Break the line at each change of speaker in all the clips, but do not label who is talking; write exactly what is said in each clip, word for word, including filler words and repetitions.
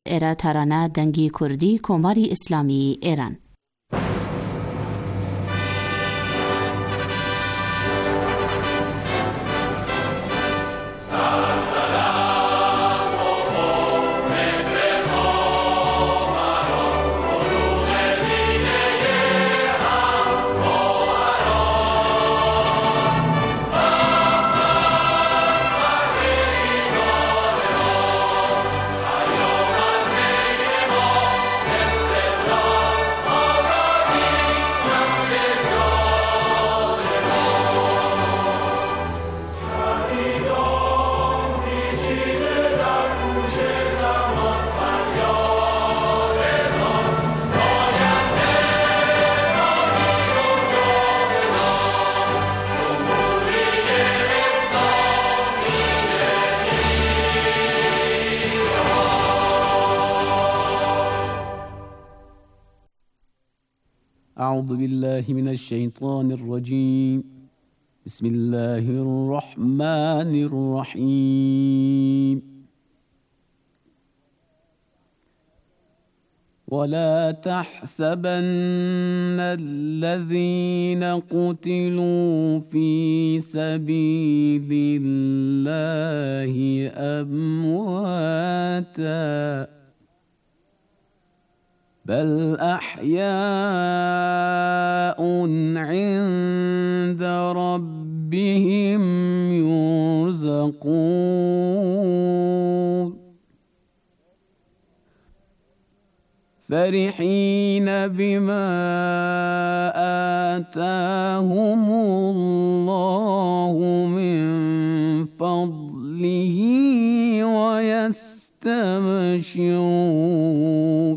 ایرا ترانه دنگی کردی کماری اسلامی ایران.
أعوذ بالله من الشيطان الرجيم. بسم الله الرحمن الرحيم. ولا تحسبن الذين قتلوا في سبيل الله أمواتا بل أحياء عند ربهم يرزقون فرحين بما آتاهم الله من فضله ويستبشرون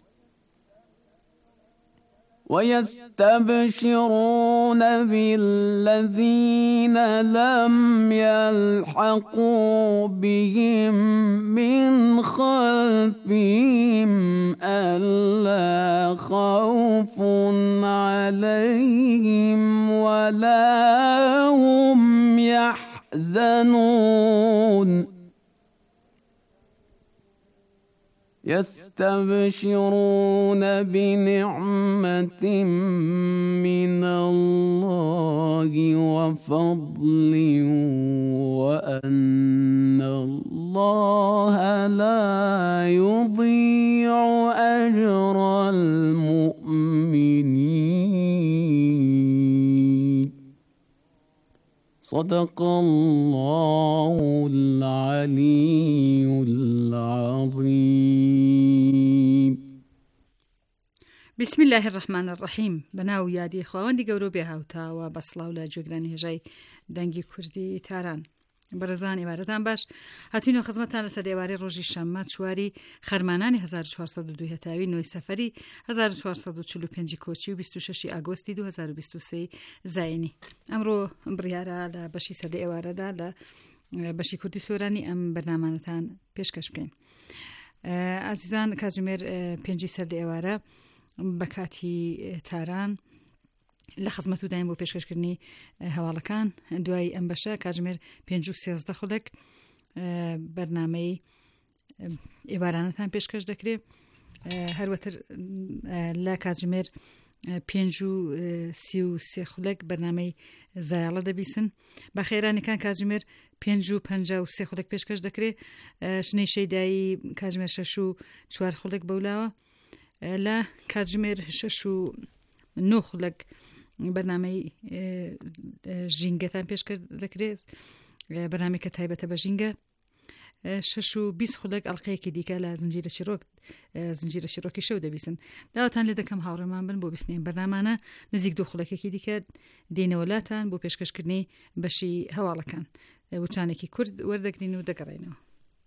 ويستبشرون بالذين لم يلحقوا بهم من خلفهم ألا خوف عليهم ولا هم يحزنون يستبشرون بنعمة من الله وفضل وأن الله لا يضيع أجر المؤمنين. صدق الله العلي العظيم.
بسم الله الرحمن الرحیم. بناو یادی خواهندی گەورە بێ هاوتا و بەسڵاو لە جێگرانی هێژای دەنگی کوردی تاران. بەڕێزان ئێوارەتان باش، هاتوینەوە خزمەتتان لەسەر ئێوارەی ڕۆژی شەممە چواری خەرمانانی هەزار و چوارسەد و دوو هەتاوی نۆی سەفەری هەزار و چوارسەد و چل و پێنج کۆچی و بیست و شەش ئاگۆستی دوو هەزار و بیست و سێ زاینی. ئەمڕۆ بڕیارە لە بەشی سەردە ئێوارەدا لە بەشی کوردی سۆرانی ئەم بەرنامانەتان پێشکەش بکەین. ئازیزان، کاتژمێر پێنجی سەردە ئێوارە بە کاتی تاران لە خزمەت و دایم بۆ پێشکەشکردنی هەواڵەکان. دوای ئەم بەشە کاتژمێر پێنج و سێزدە خولەک بەرنامەی ئێوارانەتان پێشکەش دەکرێت. هەروەتر لە کاتژمێر پێنج و سی و سێ خولەک بەرنامەی زایاڵە دەبیسن. بە خێرانەکان کاتژمێر پێنج و پەنجا و سێ خولەک پێشکەش دەکرێت. شنەی شەیدایی کاتژمێر شەش و چوار خولەک بەولاوە. لە کاتژمێر شەش و نۆ خولەک بەرنامەی ژینگەتان پێشکەش دەکرێت، بەرنامێکە تایبەتە بە ژینگە. شەش و بیست خولەک ئەڵقەیەکی دیکە لە زنجیرە چیرۆک زنجیرە چیرۆکی شەو دەبیسن. داواتان لێ دەکەم هاوڕێمان بن بۆ بیستنەوەی بەرنامانە نزیک دوو خولەکێکی دیکە دێنەوەلاتان بۆ پێشکەشکردنی بەشی هەواڵەکان. وچانێکی کورد وەردەگرین و دەگەڕێنەوە.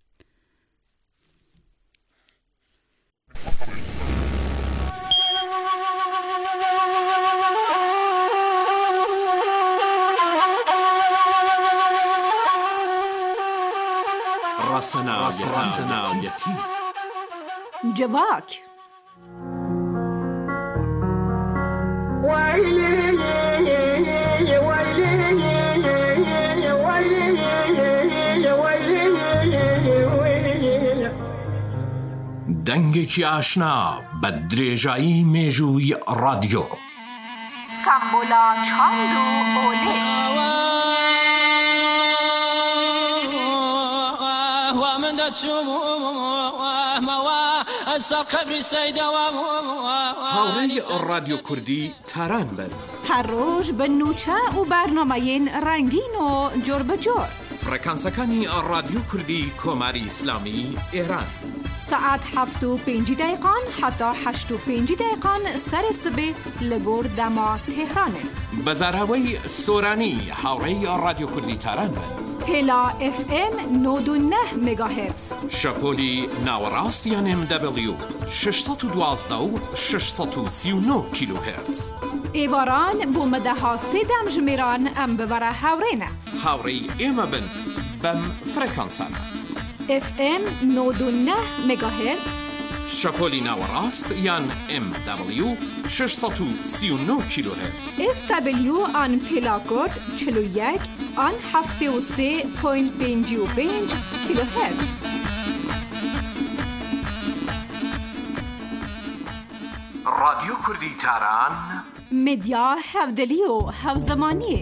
راسناویەتی
جواک
دەنگێکی ئاشنا بە درێژایی مێژووی ڕادیۆ
سامبۆلا چاند و ئۆلێ
هاوڕێی ڕادیۆ کوردی تاران بن
هەر ڕۆژ بە نوچە و بەرنامەیەن ڕەنگین و جۆر بەجۆر
فڕەکانسەکانی ڕادیۆ کوردی کۆماری ئیسلامی ئێران
سعات هەفت و پێنج دقیقان حتا هەشت و پێنج دقیقان سەرێ سبێ لە گۆر دەما تێهرانێ
بەزاراوەی سۆرانی هاوڕێی ڕادیۆ کوردی تاران بن
هێلا ئف ئێم نۆد و نە مێگاهێرتز
شەپۆلی ناوەڕاست یان ئێم دەبلیو شەشسەد و دوازدە و شەشسەد و سی و نۆ کیلۆهێرتز
ئێواران بۆ مەدەهاستێ دەمژمێران ئەم ببەرە هاوڕێنە
هاوڕێی ئێمە بن بەم فڕەکانسانە
ئف ئێم نۆد و نە مێگاهێرتز
شەپۆلی ناوەڕاست یان ئێم دەبلیو شەشسەد و سی و نۆ کیلۆهێرتز
ئێس دەبلیو ئان پێلاکۆد چل و یەک ئان هەفتێ و سێ پۆینت پێنج و پێنج کیلۆهێرتز
ڕادیۆ کوردی تاران
مدیا هەودەلی و هەوزەمانیە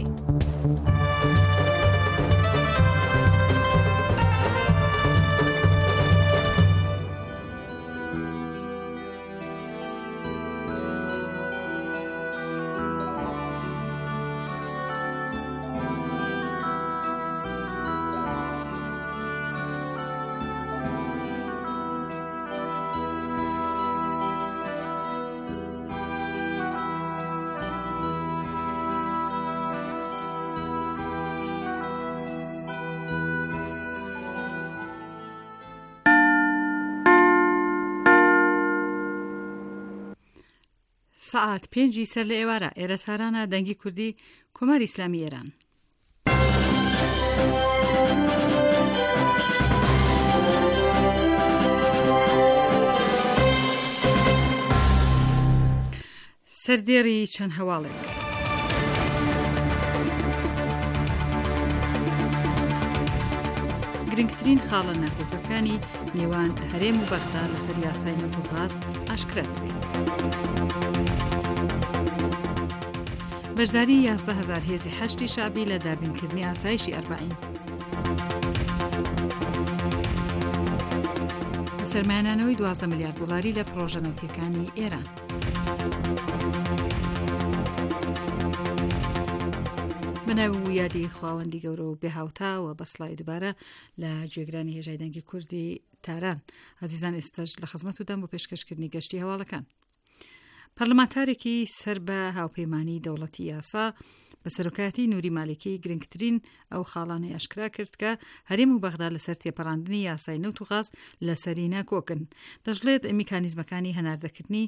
سعات پێنجی سەر لە ئێوارە ئێرە تارانە دەنگی کوردی کۆماری ئیسلامی ئێران سەردێڕی چەند هەواڵێک گرنگترین خاڵە ناکۆکەکانی نێوان هەرێم و بەغداد لەسەر یاسای نەوت و غاز ئاشکرا دەبێت. بەشداری یازدە هەزار هێزی هەشتی شعبی لە دابینکردنی ئاسایشی ئەربعین. سەرمایه‌دانەوەی دوازدە ملیارد دۆلاری لە پرۆژە نەوتیەکانی ئێران. بەناو یادی خواوەندی گەورە و بێهاوتاوە بەسڵاوی دووبارە لە گوێگرانی هێژای دەنگی کوردی تاران. عزیزان ئێستاش لە خزمەتتان بۆ پێشکەشکردنی گەشتی هەواڵەکان. پەرلەمانتارێکی سەر بە هاوپەیمانی دەوڵەتی یاسا بە سەرۆکایەتی نووری مالکی گرنگترین ئەو خاڵانەی ئاشکرا کرد کە هەرێم و بەغداد لەسەر تێپەڕاندنی یاسای نەوت و غاز لەسەری ناکۆکن. دەژڵێت میکانیزمەکانی هەناردەکردنی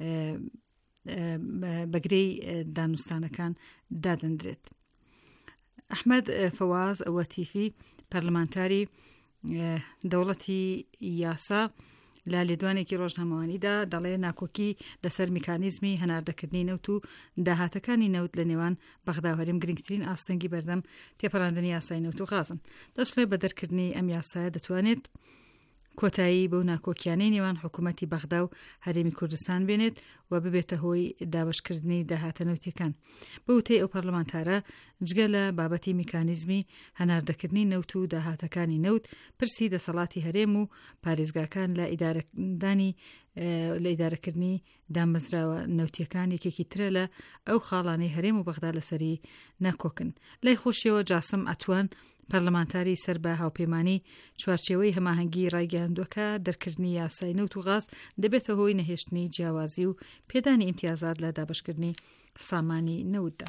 بەگرەی دانوستانەکان دادەندرێت. ئەحمەد فەواز وەتیفی پەرلەمانتاری دەوڵەتی یاسا لە لێدوانێکی ڕۆژنامەوانیدا دەڵێ ناکۆکی لەسەر میکانیزمی هەناردەکردنی نەوت و داهاتەکانی نەوت لە نێوان بەغدا و هەرێم گرنگترین ئاستەنگی بەردەم تێپەڕاندنی یاسای نەوت و غازن. دەشڵێ بە دەرکردنی ئەم یاسایە دەتوانێت کۆتایی بەو ناکۆکیانەی نێوان حکوومەتی بەغدا و هەرێمی کوردستان بێنێت و ببێتە هۆی دابەشکردنی داهاتە نەوتیەکان. بەوتەی ئەو پەرلەمانتارە جگە لە بابەتی میکانیزمی هەناردەکردنی نەوت و داهاتەکانی نەوت پرسی دەسەڵاتی هەرێم و پارێزگاکان لە ئیدارەدانی لە ئیدارەکردنی دامەزراوە نەوتیەکان یەکێکی ترە لە ئەو خاڵانەی هەرێم و بەغدا لەسەری ناکۆکن. لای خۆشیەوە جاسم ئەتوان پەرلەمانتاری سەر بە هاوپەیمانی چوارچێوەی هەماهەنگی ڕایگەیاندووەکە دەرکردنی یاسای نەوت و غاز دەبێتە هۆی نەهێشتنی جیاوازی و پێدانی ئیمتیازات لە دابەشکردنی سامانی نەوتدا.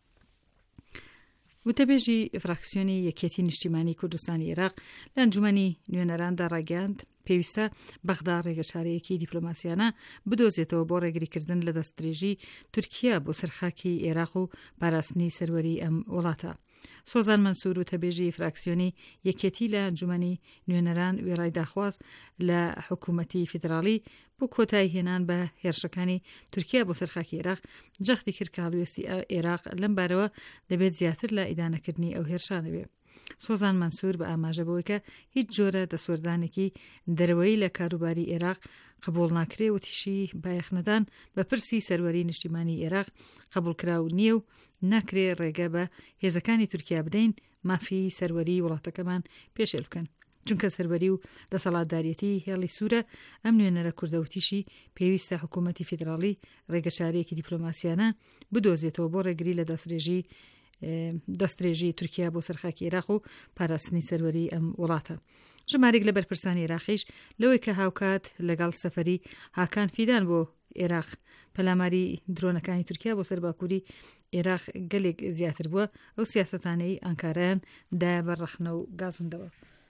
وتەبێژی فراکسیۆنی یەکێتی نیشتیمانی کوردستانی عێراق لە ئەنجومەنی نوێنەراندا ڕایگەیاند پێویستە بەغدا ڕێگەچارەیەکی دیپلۆماسیانە بدۆزێتەوە بۆ ڕێگریکردن لە دەستدرێژی تورکیا بۆ سەرخاکی عێراق و پاراستنی سەروەری ئەم وڵاتە. سۆزان منسوور و تەبێژی فراکسیۆنی یەکێتی لە ئەنجومەنی نوێنەران وێڕای داخواز لە حکوومەتی فیدراڵی بۆ کۆتایی هێنان بە هێرشەکانی تورکیا بۆ سەرخاکی عێراق جەختی کرد کە هەڵوێستی عێراق لەم بارەوە دەبێت زیاتر لە ئیدانەکردنی ئەو هێرشانە بێ. سۆزان مەنسوور بە ئاماژەبەوەی کە هیچ جۆرە دەسوەردانێکی دەرەوەی لە کاروباری عێراق قبول ناکرێ و تیشی بایەخنەدان بە پرسی سەروەری نیشتیمانی عێراق قبول کراو نییە و ناکرێ ڕێگە بە هێزەکانی تورکیا بدەین مافی سەروەری وڵاتەکەمان پێشێل بکەن. چونکە سەروەری و دەسەڵاتدارەتی هێڵی سوورە ئەم نوێنەرە کوردەوتیشی پێویستە حکوومەتی فیدراڵی ڕێگەچارەیەکی دیپلۆماسیانە بدۆزێتەوە بۆ ڕێگری لە دەستێژی دەستێژی تورکیا بۆ سەرخاکی عێراق و پاراستنی سەروەری ئەم وڵاتە. ژمارێک لە بەرپرسانی عێراقیش لەوەی کە هاوکات لەگەڵ سەفەری هاکان فیدان بۆ عێراق پەلاماری درۆنەکانی تورکیا بۆ سەر باکووری عێراق گەلێک زیاتر بووە ئەو سیاسەتانەی ئەنکارەیان دا بەڕەخنە و گازندەوە.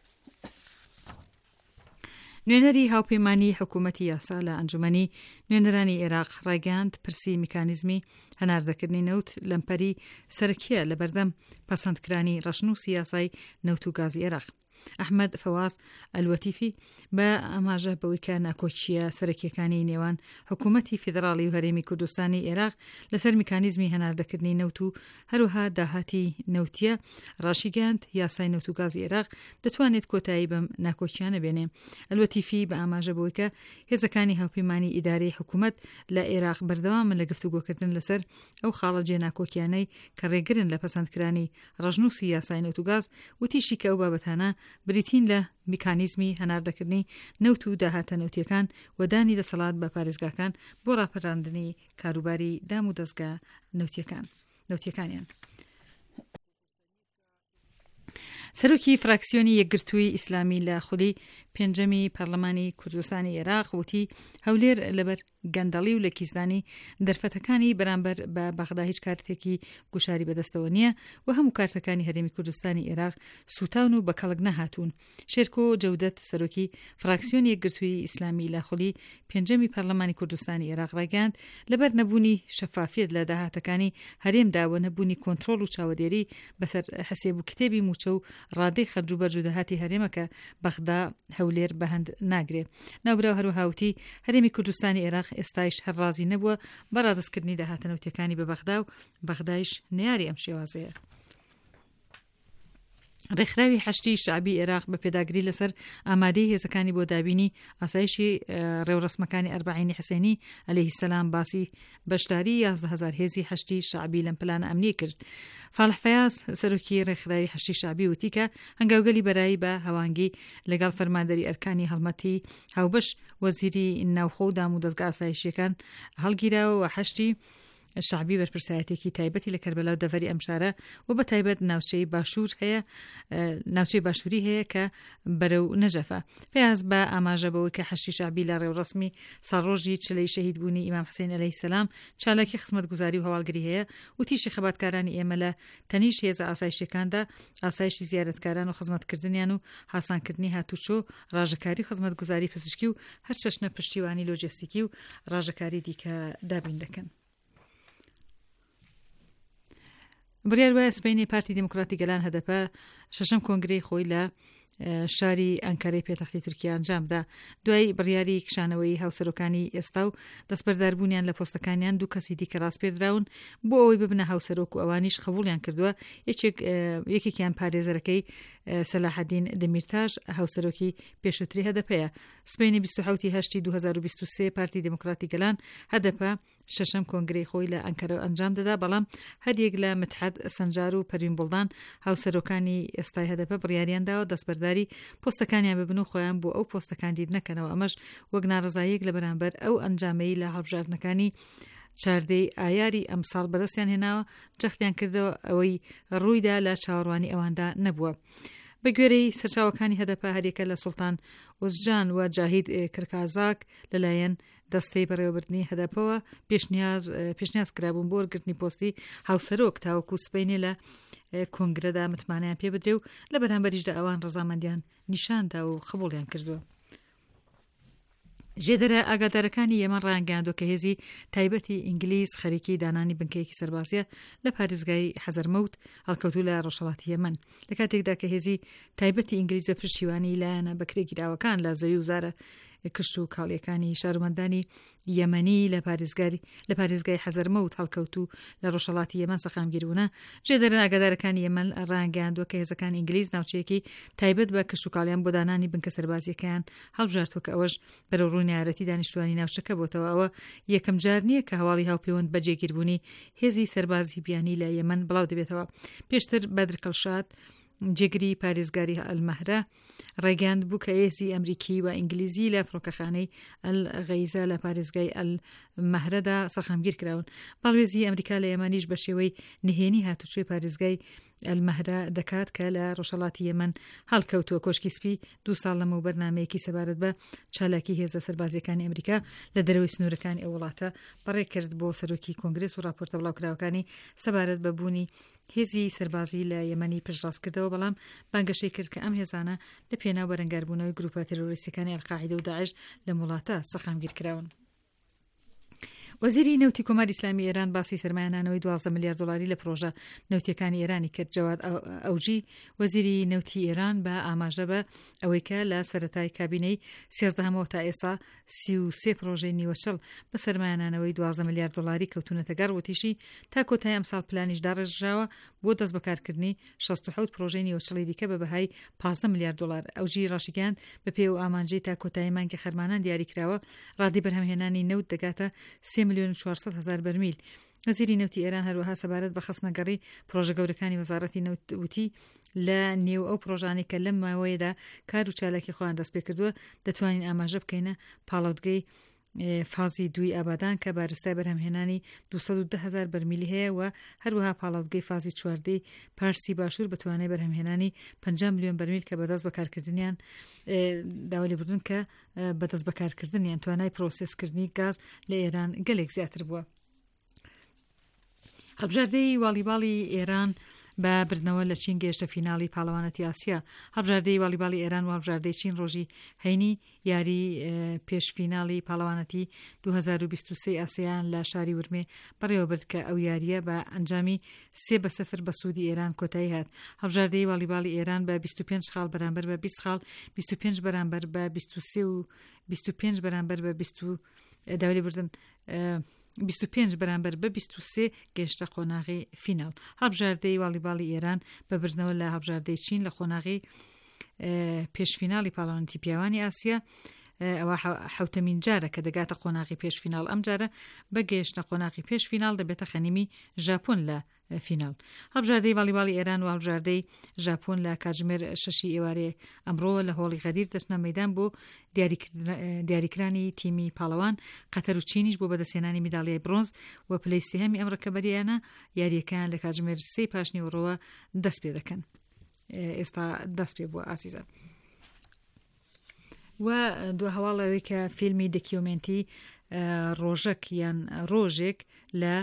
نوێنەری هاوپەیمانی حکوومەتی یاسا لە ئەنجومەنی نوێنەرانی عێراق ڕایگەاند پرسی میکانیزمی هەناردەکردنی نەوت لەمپەری سەرکیە لە بەردەم پەسەندکرانی ڕەشنووسی یاسای نەوت و گازی عێراق. ئەحمەد فەواز ئەلوەتیفی بە ئاماژە بەوەی کە ناکۆچیە سەرەکیەکانی نێوان حکوومەتی فیدراڵی و هەرێمی کوردستانی عێراق لەسەر میکانیزمی هەناردەکردنی نەوت و هەروەها داهاتی نەوتیە ڕاشیگەاند یاسای نەوت و گازی عێراق دەتوانێت کۆتایی بەم ناکۆچیانە بێنێ. ئەلوەتیفی بە ئاماژە بەوەی کە هێزەکانی هاوپەیمانی ئیدارەی حکوومەت لە عێراق بەردەوامن لە گفتوگۆکردن لەسەر ئەو خاڵەجێ ناکۆکیانەی کە ڕێگرن لە پەسەندکرانی ڕەشنووسی یاسای نەوت و گاز وتیشی کە ئەو بابەتانە بریتین لە میکانیزمی هەناردەکردنی نەوت و داهاتە نەوتیەکان وەدانی دەسەڵات بە پارێزگاکان بۆ ڕاپەڕاندنی کاروباری دام و دەستگا نەوتیەکان نەوتیەکانیان. سەرۆکی فراکسیۆنی یەکگرتووی ئیسلامی لە خولی پێنجەمی پەرلەمانی کوردستانی عێراق وتی هەولێر لەبەر گەندەڵی و لە کیسدانی دەرفەتەکانی بەرامبەر بە بەغدا هیچ کارتێکی گوشاری بەدەستەوە نییە و هەموو کارتەکانی هەرێمی کوردستانی عێراق سوتاون و بە کەڵک نەهاتوون. شێرکۆ جەودەت سەرۆکی فراکسیۆنی یەکگرتووی ئیسلامی لە خولی پێنجەمی پەرلەمانی کوردستانی عێراق ڕایگەاند لەبەر نەبوونی شەفافیت لە داهاتەکانی هەرێمدا و نەبوونی کۆنتڕۆڵ و چاوەدێری بەسەر حسێب و کتێبی موچە و ڕادەی خەرج و بەرج و داهاتی هەرێمەکە بەغدا هەولێر بەهەند ناگرێ. ناوبراو هەروەهاوتی هەرێمی کوردستانی عێراق ئێستایش هەرڕازی نەبووە بە ڕادستکردنی داهاتە نەوتیەکانی بە بەغدا و بەغدایش نەیاری ئەم شێوازەیە. ڕێکخراوی حەشتی شعبی عێراق بە پێداگری لەسەر ئامادەی هێزەکانی بۆ دابینی ئاسایشی ڕێوڕسمەکانی ئەربعینی حسێنی عەلەیهی سەلام باسی بەشداری یازدە هەزار هێزی حەشتی شعبی لەم پلانە ئەمنی کرد. فالح فەیاز سەرۆکی ڕێکخراوی حەشتی شعبی وتی کە هەنگاوگەلی بەرایی بە هەوانگی لەگەڵ فەرماندەری ئەرکانی هەڵمەتی هاوبەش وەزیری ناوخۆ و دام و دەستگا ئاسایشیەکان هەڵگیراوە و حەشتی شعبی بەرپرسایەتێکی تایبەتی لە کەربەلا و دەڤەری ئەم شارە و بە تایبەت ناوچەی باشوور هەیە ناوچەی باشووری هەیە کە بەرەو نەجەفە. پێیاز بە ئاماژە بەوەی کە حەشتی شعبی لە ڕێوڕسمی ساڵڕۆژی چلەی شەهید بوونی ئیمام حوسێن عەلەیهی سەلام چالاکی خزمەتگوزاری و هەواڵگری هەیە و تیشی خەباتکارانی ئێمە لە تەنیش هێزە ئاسایشیەکاندا ئاسایشی زیارەتکاران و خزمەتکردنیان و هاسانکردنی هاتوچۆ ڕاژەکاری خزمەتگوزاری پزیشکی و هەر چەشنە پشتیوانی لۆجستیکی و ڕاژەکاری دیکە دابین دەکەن. بڕیار وایە سبەینی پارتی دموکراتی گەلان هەدەپە شەشەم کۆنگرەی خۆی لە شاری ئەنکارەی پێتەختی تورکیا ئەنجامدا دوای بڕیاری کشانەوەی هاوسەرۆکانی ئێستا و دەستبەرداربوونیان لە پۆستەکانیان دوو کەسی دیکە ڕاستپێدراون بۆ ئەوەی ببنە هاوسەرۆک و ئەوانیش قبوڵیان کردووە. یەکێکیان پارێزەرەکەی سەلاحەدین دەمیرتاژ هاوسەرۆکی پێشووتری هەدەپەیە. سبەینی بیست و حوتی هەشتی دوو هەزار و بیست و سێ پارتی دموکراتی گەلان هەدەپە شەشەم کۆنگرەی خۆی لە ئەنکارە ئەنجام دەدا بەڵام هەریەک لە متحەد سەنجار و پەروین بڵدان هاوسەرۆکانی ئێستای هەدەپە بڕیاریانداوە دەستبەرداری پۆستەکانیان ببن و خۆیان بۆ ئەو پۆستەکان دید نەکەنەوە. ئەمەش وەک ناڕزاییەک لە بەرامبەر ئەو ئەنجامەی لە هەڵبژاردنەکانی چاردەی ئایاری ئەمساڵ بەدەستیان هێناوە جەختیان کردەوە ئەوەی ڕوویدا لە چاوەڕوانی ئەواندا نەبووە. بە گوێرەی سەرچاوەکانی هەدەپە هەریەکە لە سوڵتان ئۆزجان و جاهید کرکازاک لەلایەن دەستەی بەڕێوەبردننی هەدەپەوە پێشنیاز پێشنیاز کرابوون بۆ وەرگرتنی پۆستی هاوسەرۆک تاوەکو سبەینێ لە کۆنگرەدا متمانیان پێ بدرێ و لە بەرامبەریشدا ئەوان ڕەزامەندیان نیشاندا و قبوڵیان کردووە. ژێدەرە ئاگادارەکانی یەمەن ڕایانگەیاندووە کە هێزی تایبەتی ئینگلیز خەریکی دانانی بنکەیەکی سەربازیە لە پارێزگای حەزەرمەوت هەڵکەوتوو لە ڕۆژهەڵاتی یەمەن لە کاتێکدا کە هێزی تایبەتی ئینگلیز بە پشتیوانی لایەنە بەکرێ گیراوەکان لە زەوی وزارە کشت و کاڵیەکانی شارمەندانی یەمەنی لە پارێزگاری لە پارێزگای حەزەرمەوت هەڵکەوتو لە ڕۆژهەڵاتی یەمەن سەخامگیربوونە جێدەرە ئاگادارەکانی یەمەن ڕاگەیاندووە کە هێزەکانی ئینگلیز ناوچەیەکی تایبەت بە کشت و کاڵیان بۆ دانانی بنکە سەربازیەکەیان هەڵبژاردووە کە ئەوەش بەرەو ڕووی نایەتی دانیشتوانی ناوچەکە بۆتەوە. ئەوە یەکەم جار نییە کە هەواڵی هاوپەیوەند بە جێگیربوونی هێزی سەربازی بیانی لە یەمەن بڵاو دەبێتەوە. پێشتر بەدر کەڵشاد جێگری پارێزگاری ئەلمەهرە ڕێگەاند بوو کە هێزی ئەمریکی و ئینگلیزی لە فڕۆکەخانەی ئەلغەیزە لە پارێزگای ئەلمەهرەدا سەخامگیر کراون. باڵێزی ئەمریکا لە یەمانیش بە شێوەی نهێنی هاتوچۆی پارێزگای ئەلمەهرە دەکات کە لە ڕۆژهەڵاتی یەمەن هەڵکەوتووە. کۆشکی سپی دوو ساڵ لەمە و بەرنامەیەکی سەبارەت بە چالاکی هێزە سەربازیەکانی ئەمریکا لە دەرەوەی سنوورەکانی ئەو وڵاتە بەڕێ کرد بۆ سەرۆکی کۆنگرێس و راپۆرتە بڵاوکراوەکانی سەبارەت بە بوونی هێزی سەربازی لە یەمەنی پشتڕاستکردەوە، بەڵام بانگەشەی کرد کە ئەم هێزانە لە پێناو بەرەنگاربوونەوەی گروپە تێرۆریستەکانی ئەلقاعیدە و داعش لە وڵاتە سەخامگیر کراون. وەزیری نەوتی کۆماری ئیسلامی ئێران باسی سەرمایه‌دانەوەی دوازدە میلیارد دۆلاری لە پرۆژە نەوتیەکانی ئێرانی کرد. جەواد ئەوجی وەزیری نەوتی ئێران بە ئاماژە بە ئەوەی کە لە سەرەتای کابینەی سیازدەهەمەوە تا ئێستا سی و سێ پرۆژەی نیوەچەڵ بە سەرمایه‌دانەوەی دوازدە میلیارد دۆلاری کەوتونەتە گەڕ وتیشی تا کۆتایی ئەمساڵ پلانیش داڕێژراوە بۆ دەست بەکارکردنی شەست و حەوت پرۆژەی نیوەچەڵی دیکە بە بەهای پانزدە میلیارد دۆلار. ئەوجی ڕاشیگەاند بە پێ و ئامانجەی تا کۆتایی مانگی خەرمانان دیاریکراوە ڕادی بەرهەمهێنانی نەوت دەگاتە سێ ملیۆن و چوارسەد هەزار بەرمیل. وەزیری نەوتی ئێران هەروەها سەبارەت بە خستنەگەڕی پرۆژە گەورەکانی وەزارەتی نەوت وتی لە نێو ئەو پرۆژانەی کە لەم ماوەیەدا کار و چالاکی خۆیان دەست پێ کردووە دەتوانین ئاماژە بکەینە پاڵەوتگەی فازی دوی ئابادان کە بارستای بەرهەمهێنانی دووسەد و دە هەزار بەرمیلی هەیە و هەروەها پاڵەوتگەی فازی چواردەی پارسی باشوور بەتوانای بەرهەمهێنانی پەنجا ملیۆن بەرمیل کە بەدەست بەکارکردنیان داوا لێبوردن کە بەدەست بەکارکردنیان توانای پرۆسسکردنی گاز لە ئێران گەلێک زیاتر بووە. هەڵبژاردەی والیباڵی ئێران بە بردنەوە لە چین گەیشتە فیناڵی پاڵەوانەتی ئاسیا. هەڵبژاردەی والیباڵی ئێران و هەڵبژاردەی چین ڕۆژی هەینی یاری پێشفیناڵی پاڵەوانەتی دوو هەزار و بیست و سێ ئاسیایان لە شاری ورمێ بەڕێوە برد کە ئەو یاریە بە ئەنجامی سێ بە سەفر بە سوودی ئێران کۆتایی هات. هەڵبژاردەی والیباڵی ئێران بە بیست و پێنج خاڵ بەرامبەر بە بیست خاڵ، بیست و پێنج بەرامبەر بە بیست و سێ و بیست و پێنج بەرامبەر بە بیست داوای لێبوردن بیست و پێنج بەرامبەر بە بیست و سێ گەیشتە قۆناغی فیناڵ. هەڵبژاردەی والیباڵی ئێران بە بردنەوە لە هەڵبژاردەی چین لە قۆناغی پێشفیناڵی پاڵەوانەتی پیاوانی ئاسیا ئەوە حوتەمین جارە کە دەگاتە قۆناغی پێشفیناڵ. ئەم جارە بە گەیشتە قۆناغی پێشفیناڵ دەبێتە خەنیمی ژاپۆن لە فیناڵ. هەڵبژاردەی والیباڵی ئێران و هەڵبژاردەی ژاپۆن لە کاتژمێر شەشی ئێوارێ ئەمڕۆ لە هۆڵی غەدیر دەچنە مەیدان بۆ دیاریکرانی تیمی پاڵەوان. قەتەر و چینیش بۆ بەدەستهێنانی میداڵیای برۆنز و پلەی سێهەمی ئەم ڕەکەبەریانە یاریەکان لە کاتژمێر سێی پاشنیوەڕۆوە دەست پێ دەکەن. ئێستا دەست پێ بووە ئاسیزە. و دو هەواڵەوەی کە فیلمی دەکیۆمنتی ڕۆژەک یان ڕۆژێک لە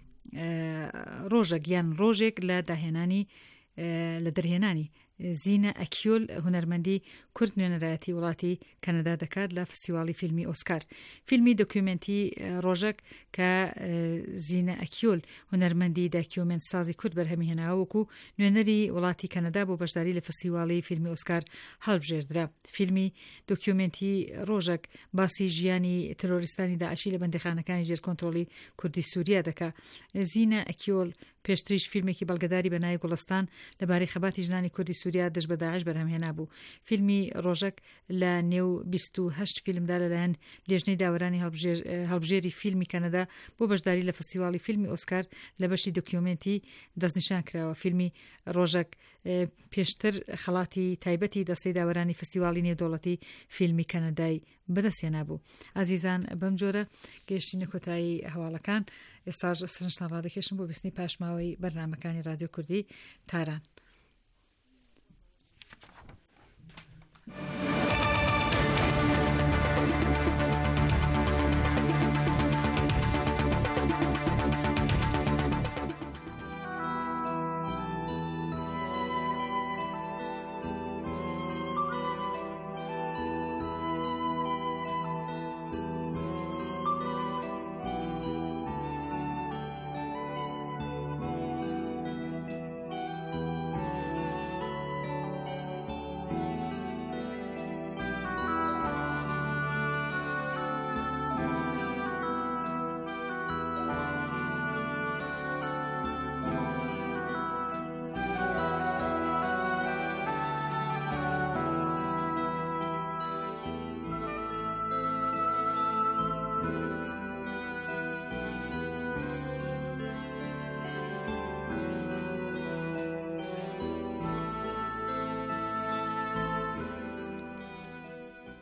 ڕۆژێک یان ڕۆژێک لە داهێنانی لە دەرهێنانی زینە ئەکیۆل هونەرمەندی کورد نوێنەرایەتی وڵاتی کەنەدا دەکات لە فستیواڵی فیلمی ئۆسکار. فیلمی دۆکیومنتی ڕۆژەک کە زینە ئەکیۆل هونەرمەندی داکیۆمنت سازی کورد بەرهەمی هێناوە وەکو نوێنەری وڵاتی کەنەدا بۆ بەشداری لە فستیواڵی فیلمی ئۆسکار هەڵبژێردرا. فیلمی دۆکیومنتی ڕۆژێک باسی ژیانی ترۆریستانی داعشی لە بەندەخانەکانی ژێرکۆنتڕۆڵی کوردی سووریا دەکات. زینە ئەکیۆل پێشتریش فیلمێکی بەڵگەداری بە ناوی گوڵستان لەبارەی خەباتی ژنانی کوردی سووریا دەست بە داعش بەرهەمهێنا بوو. فیلمی ڕۆژێک لە نێو بیست و هەشت فیلمدا لەلایەن لێژنەی داوەرانی هەڵبژێری فیلمی کەنەدا بۆ بەشداری لە فستیواڵی فیلمی ئۆسکار لە بەشی دۆکیومنتی دەستنیشان کراوە. فیلمی ڕۆژێک پێشتر خەڵاتی تایبەتی دەستەی داوەرانی فستیواڵی نێودەوڵەتی فیلمی کەنەدای بەدەستهێنا بوو. ئازیزان بەم جۆرە گەیشتینە کۆتایی هەواڵەکان. ئێستاژ سرنجتان ڕادەکێشم بۆ بیستنی پاشماوەی بەرنامەکانی رادیۆ کوردی تاران.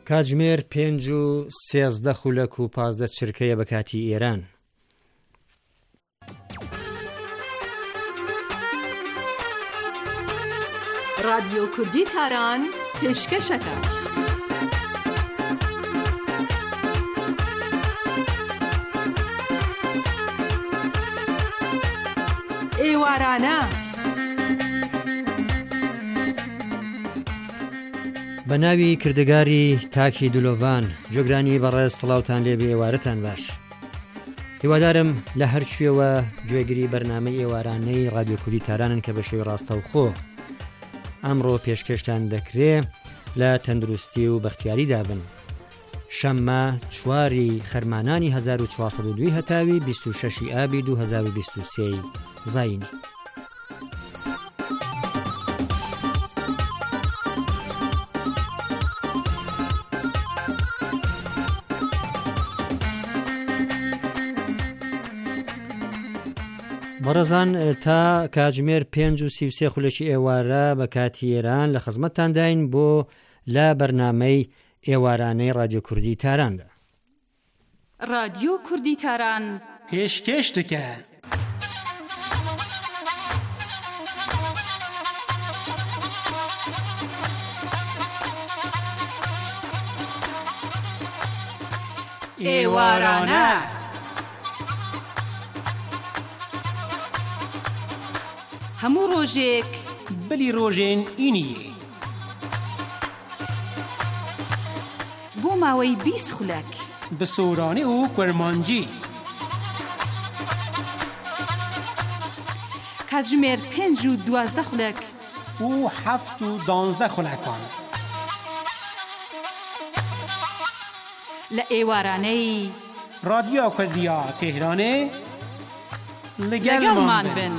کاتژمێر پێنج و سێزدە خولەک و پازدە چرکەیە بە کاتی ئێران.
رادیۆ کوردی تاران پێشکەشەکە. ئێوارانە
بە ناوی کردگاری تاکی دولۆڤان جۆگرانی بەڕێز سڵاوتان لێبێ، ئێوارەتان باش. هیوادارم لە هەرچوێوە گوێگری بەرنامەی ئێوارانەی رادیۆ کوردی تارانن کە بە شێوەی ڕاستەوخۆ ئەمڕۆ پێشکەشتان دەکرێ لە تەندروستی و بەختیاریدا بن. شەممە چواری خەرمانانی هەزار و چوارسەد و دوو هەتاوی بیست و شەشی ئابی دوو هەزار و بیست و سێ زاینی. بەڕێزان، تا کاتژمێر پێنج و سی و سێ خولەکی ئێوارە بە کاتی ئێران لە خزمەتتان داین بۆ لە بەرنامەی ئێوارانەی رادیۆ کوردی تاراندا.
رادیۆ کوردی تاران
پێشکەش دەکە.
ئێوارانە
هەموو ڕۆژێک
بلی ڕۆژێن ئینیە
بۆ ماوەی بیست خولەک
بە سۆرانێ و کوەرمانجی.
کاتژمێر پێنج و دوازدە خولەک
و هەفت و دانزدە خولەکان
لە ئێوارانەی
رادیۆ کوردی تێهرانێ
لەگەڵمان بن.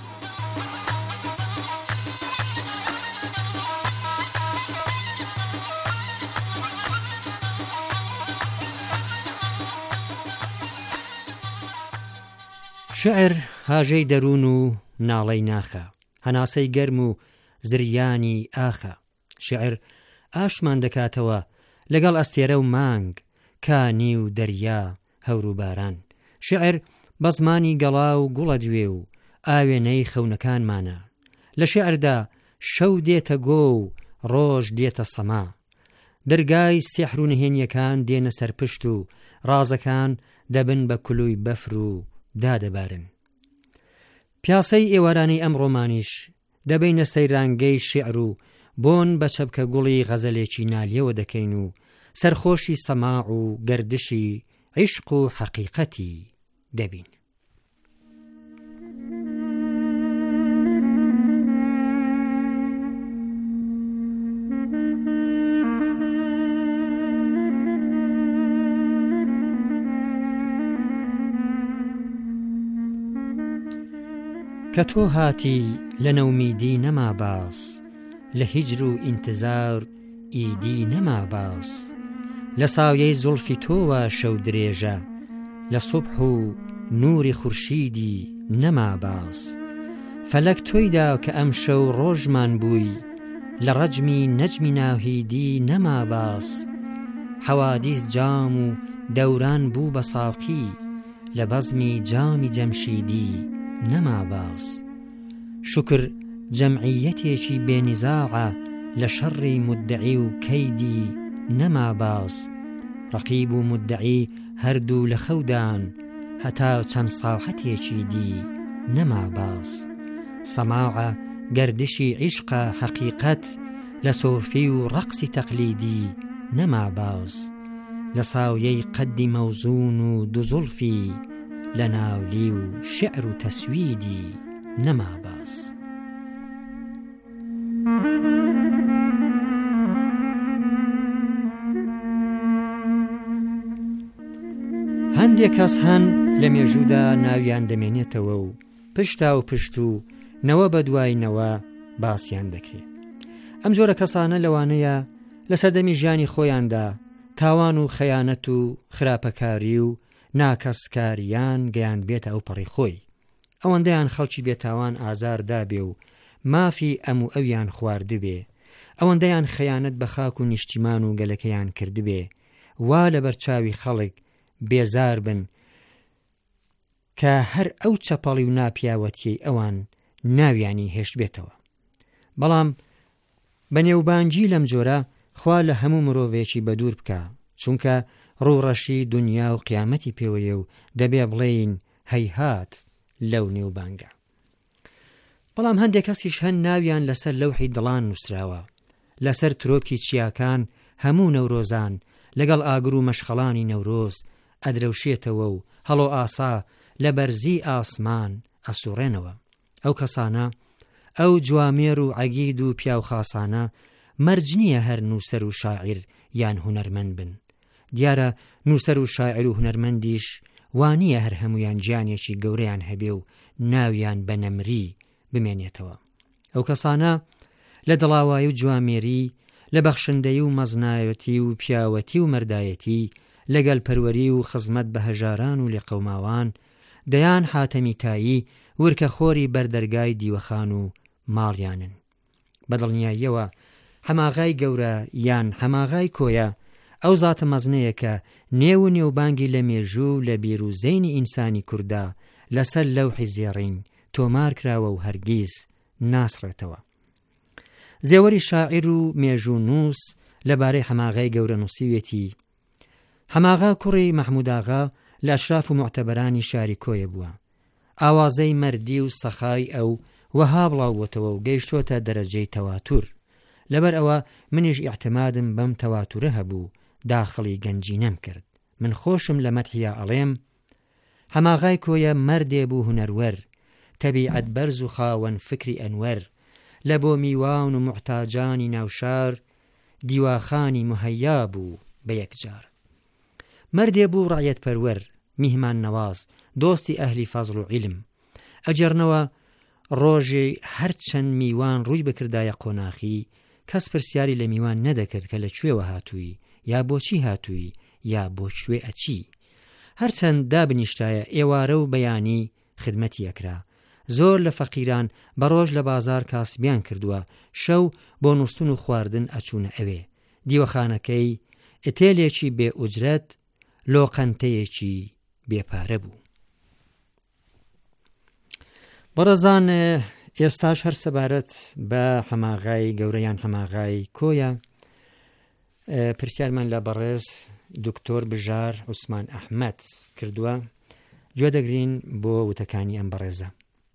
شعر هاژەی دەروون و ناڵەی ناخە، هەناسەی گەرم و زریانی ئاخە. شعر ئاشمان دەکاتەوە لەگەڵ ئەستێرە و مانگ، کانی و دەریا، هەور و باران. شعر بە زمانی گەڵا و گوڵە دوێ و ئاوێنەی خەونەکانمانە. لە شعردا شەو دێتە گۆ و ڕۆژ دێتە سەما. دەرگای سێحر و نهێنیەکان دێنە سەرپشت و ڕازەکان دەبن بە کولووی بەفر و دادەبارن. پیاسەی ئێوارانەی ئەم ڕۆمانیش دەبینە سەیرانگەی شعر و بۆن بە چەبکە گوڵی غەزەلێکی نالیەوە دەکەین و سەرخۆشی سەماع و گەردشی عیشق و حەقیقەتی دەبین. کە تۆ هاتی لە نەومیدی نەما باس، لە هیجر و ئینتزار ئیدی نەما باس. لە سایەی زولفی تۆوە شەو درێژە، لە سوبح و نوری خورشیدی نەما باس. فەلەک تۆیدا کە ئەم شەو ڕۆژمان بووی، لە ڕەجمی نەجمی ناوهیدی نەما باس. حەوادیس جام و دەوران بوو بە ساقی، لە بەزمی جامی جەمشیدی نەما باس. شکر جەمعیەتێکی بێنیزاعە، لە شەڕی مدعی و کەیدی نەما باس. ڕەقیب و مدعی هەردوو لە خەودان، هەتا چەند ساحەتێکی دی نەما باس. سەماعە گەردشی عیشقە حەقیقەت، لە سۆفی و ڕەقسی تەقلیدی نەما باس. لە ساویەی قەدی مەوزون و دوو زولفی، لە ناولی و شعر و تەسویدی نەما باس. هەندێک کەس هەن لە مێژوودا ناویان دەمێنێتەوە و پشتا و پشت و نەوە بە دوایینەوە باسییان دەکرێت. ئەم جۆرە کەسانە لەوانەیە لە سەردەمی ژیانی خۆیاندا تاوان و خەیانەت و خراپەکاری و ناکەسکاریان گەیان بێتە ئەو پەڕی خۆی. ئەوەندەیان خەڵکی بێتاوان ئازار دابێ و مافی ئەم و ئەویان خواردبێ. ئەوەندەیان خەیانەت بە خاک و نیشتیمان و گەلەکەیان کردبێ وا لە بەرچاوی خەڵک بێزار بن کە هەر ئەو چەپەڵی و ناپیاوەتیەی ئەوان ناویانی هێشت بێتەوە. بەڵام بە نێوبانجی لەم جۆرە خوا لە هەموو مرۆڤێکی بەدوور بکە، چونکە ڕووڕەشی دنیا و قیامەتی پێوەیە و دەبێ بڵێین هەیهات لەو نێوبانگە. بەڵام هەندێک کەسیش هەن ناویان لەسەر لەوحی دڵان نووسراوە، لەسەر ترۆپکی چیاکان هەموو نەورۆزان لەگەڵ ئاگر و مەشخەڵانی نەورۆز ئەدرەوشێتەوە و هەڵۆ ئاسا لە بەرزی ئاسمان ئەسوڕێنەوە. ئەو کەسانە، ئەو جوامێر و عەگید و پیاو خاسانە مەرج نییە هەر نووسەر و شاعیر یان هونەرمەند بن. دیارە نووسەر و شاعیر و هونەرمەندیش وانییە هەر هەمویان گیانێکی گەورەیان هەبێ و ناویان بە نەمری بمێنێتەوە. ئەو کەسانە لە دڵاوایی و جوامێری، لە بەخشندەی و مەزنایەتی و پیاوەتی و مەردایەتی، لەگەڵ پەروەری و خزمەت بە هەژاران و لێقەوماوان دەیان حاتەمی تایی ورکە خۆری بەردەرگای دیوەخان و ماڵیانن. بەدڵنیاییەوە هەماغای گەورە یان هەماغای کۆیە ئەو زاتە مەزنەیە کە نێو و نێوبانگی لە مێژوو لە بیر و زەینی ئینسانی کووردا لەسەر لەوحی زێڕین تۆمار کراوە و هەرگیز ناسڕێتەوە. زێوەری شاعیر و مێژوو نووس لەبارەی هەماغای گەورە نووسیوێتی: هەماغا کوڕی مەحمووداغا لە ئەشراف و معتەبەرانی شاری کۆیە بووە. ئاوازەی مەردی و سەخای ئەو وەها بڵاوبووەتەوە و گەیشتۆتە دەرەجەی تەواتور. لەبەر ئەوە منیش ئیعتمادم بەم تەواتورە هەبوو، داخڵی گەنجی نەم کرد. من خۆشم لە مەدحیا ئەڵێم هەماغای کۆیە مەردێ بوو هونەروەر، تەبیعەت بەرز و خاوەن فکری ئەنوەر، لە بۆ میوان و موحتاجانی ناوشار دیواخانی مهەیا بوو بە یەکجار. مەردێ بوو ڕعیەت پەروەر، میهمان نەواز، دۆستی ئەهلی فەزڵ و عیلم. ئەجێرنەوە ڕۆژێ هەرچەند میوان ڕووی بکردایە قۆناخی، کەس پرسیاری لە میوان نەدەکرد کە لە کوێوە هاتووی، یا بۆچی هاتووی، یا بۆ کوێ ئەچی. هەرچەند دابنیشتایە ئێوارە و بەیانی خدمەتی ئەکرا. زۆر لە فەقیران بە ڕۆژ لە بازار کاسبیان کردووە، شەو بۆ نووستن و خواردن ئەچوونە ئەوێ. دیوەخانەکەی ئتێلێکی بێ ئوجرەت، لۆقەنتەیەکی بێپارە بوو. بەڕێزان، ئێستاش هەر سەبارەت بە هەماغای گەورەیان هەماغای کۆیە پرسیارمان لە بەڕێز دکتۆر بژار عوسمان ئەحمەد کردووە. گوێ دەگرین بۆ وتەکانی ئەم بەڕێزە.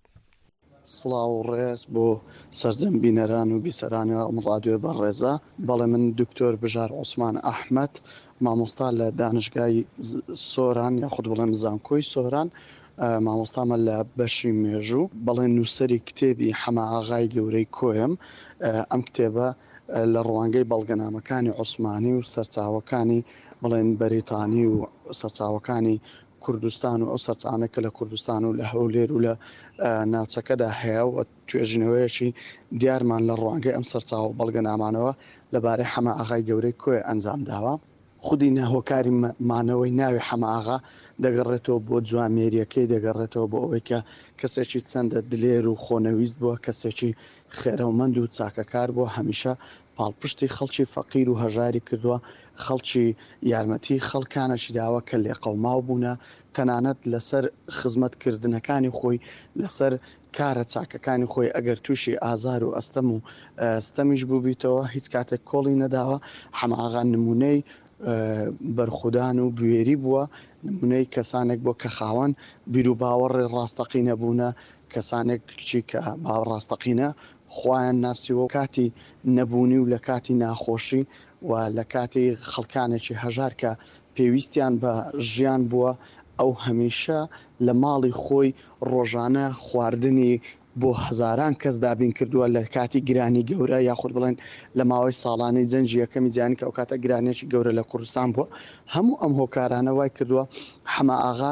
سڵاو و ڕێز بۆ سەرجەم بینەران و بیسەرانی ئەم ڕادیۆ بەڕێزە. بەڵێ من دکتۆر بژار عوسمان ئەحمەد، مامۆستا لە دانشگای سۆران یاخود بڵێم زانکۆی سۆران، مامۆستامە لە بەشی مێژوو. بەڵێ نووسەری کتێبی هەماغای گەورەی کۆیم. ئەم کتێبە لە ڕوانگەی بەڵگەنامەکانی عوسمانی و سەرچاوەکانی بڵێن بەریتانی و سەرچاوەکانی کوردستان و ئەو سەرچانەکە لە کوردستان و لە هەولێر و لە ناوچەکەدا هەیە و توێژینەوەیەکی دیارمان لە ڕوانگەی ئەم سەرچاو بەڵگەنامانەوە لەبارەی هەماغای گەورەی کۆی ئەنجام داوە. خودی نەهۆکاری مانەوەی ناوی هەماغا دەگەڕێتەوە بۆ جوامێریەکەی، دەگەڕێتەوە بۆ ئەوەی کە کەسێکی چەندە دلێر و خۆنەویست بووە، کەسێکی خێرەومەند و چاکەکار بووە، هەمیشە پاڵپشتی خەڵکی فەقیر و هەژاری کردووە، خەڵکی یارمەتی خەڵکانەشی داوە کە لێقەوماو بوونە، تەنانەت لەسەر خزمەتکردنەکانی خۆی، لەسەر کارە چاکەکانی خۆی ئەگەر تووشی ئازار و ئەستەم و ئەستەمیش بوو بیتەوە هیچ کاتێک کۆڵی نەداوە. هەماغا نمونەی بەرخودان و بوێری بووە، نمونەی کەسانێک بۆ کە خاوەن بیر و باوەڕی ڕاستەقینە بوونە، کەسانێکی کە باوەڕاستەقینە خۆیان ناسیوە کاتی نەبوونی و لە کاتی ناخۆشی و لە کاتی خەڵکانێکی هەژار کە پێویستیان بە ژیان بووە، ئەو هەمیشە لە ماڵی خۆی ڕۆژانە خواردنی بۆ هەزاران کەس دابین کردووە لە کاتی گرانی گەورە، یاخود بڵێن لە ماوەی ساڵانەی جەنجی یەکەمی جیهانی کە ئەو کاتە گرانێکی گەورە لە کوردستان بووە. هەموو ئەم هۆکارانە وای کردووە هەماغا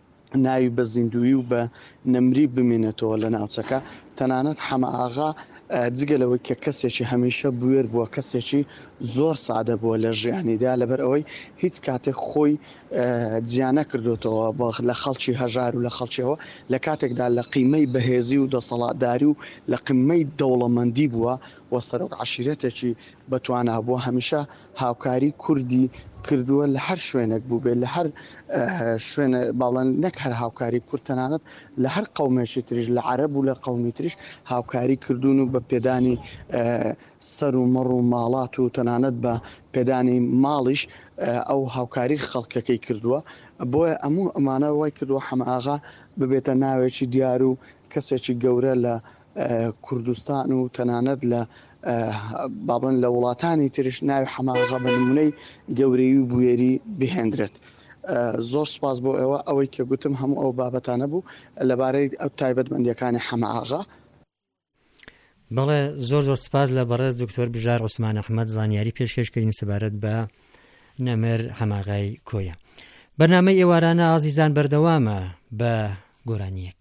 ناوی بە زیندوی و بە نەمری بمێنێتەوە لە ناوچەکە. تەنانەت هەماغا جگەلەوەی کە کەسێکی هەمیشە بوێر بووە، کەسێکی زۆر سادە بووە لە ژیانیدا، لەبەر ئەوەی هیچ کاتێک خۆی جیانە کردوتەوە لە خەڵکی هەژار و لە خەڵکیەوە، لە کاتێکدا لە قیمەی بەهێزی و دەسەڵاتداری و لە قیمەی دەوڵەمەندی بووە و سەرۆک عەشیرەتێکی بەتوانا بووە. هەمیشە هاوکاری کوردی کردووە لە هەر شوێنێک بوو بێت، لە هەر شوێنە باڵێن نەک هەر هاوکاری کورد، تەنانەت لە هەر قەومێکی تریش، لە عەرەب و لە قەومی تریش هاوکاری کردوون و بە پێدانی سەر و مەڕ و ماڵات و تەنانەت بە پێدانی ماڵیش ئەو هاوکاری خەڵکەکەی کردووە. بۆیە ئەموو ئەمانە وای کردووە حەماغا ببێتە ناوێکی دیار و کەسێکی گەورە لە کوردستان و تەنانەت لە بابن لە وڵاتانی تریش ناوی حەماغا بە نمونەی گەورەی و بوێری بهێندرێت. زۆر سپاس بۆ ئێوە ئەوەی کە گوتم هەموو ئەو بابەتانە بوو لەبارەی ئەو تایبەتمەندیەکانی حەماغا.
بەڵێ زۆر زۆر سپاس لە بەڕێز دکتۆر بژار عوسمان ئەحمەد زانیاری پێشکەشکردین سەبارەت بە نەمر حەماغای کۆیە. بەرنامەی ئێوارانە ئازیزان بەردەوامە بە گۆرانیەک.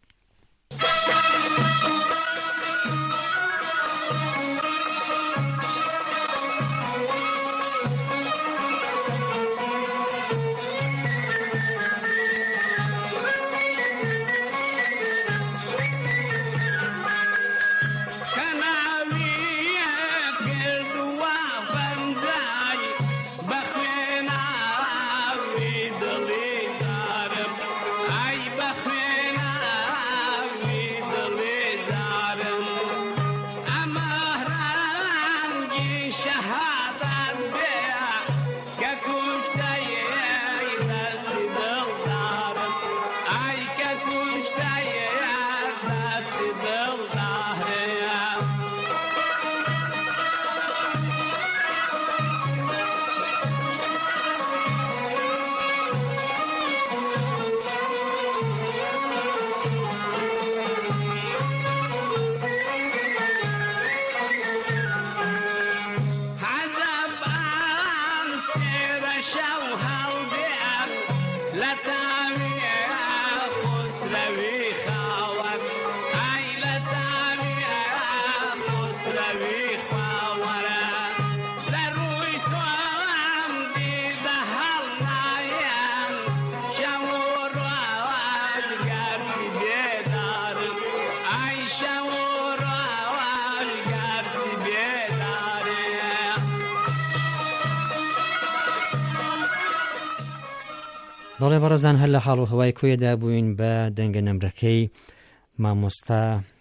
بەڵێ بەڕێزان هەر لە حاڵ و هەوای کۆیەدا بووین بە دەنگە نەمرەکەی مامۆستا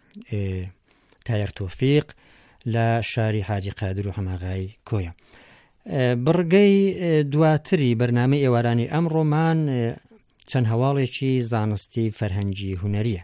تایر تۆفیق لە شاری حاجی قادر و حەماغای کۆیە. بڕگەی دواتری بەرنامەی ئێوارانی ئەمڕۆمان چەند هەواڵێکی زانستی فەرهەنگی هونەریە.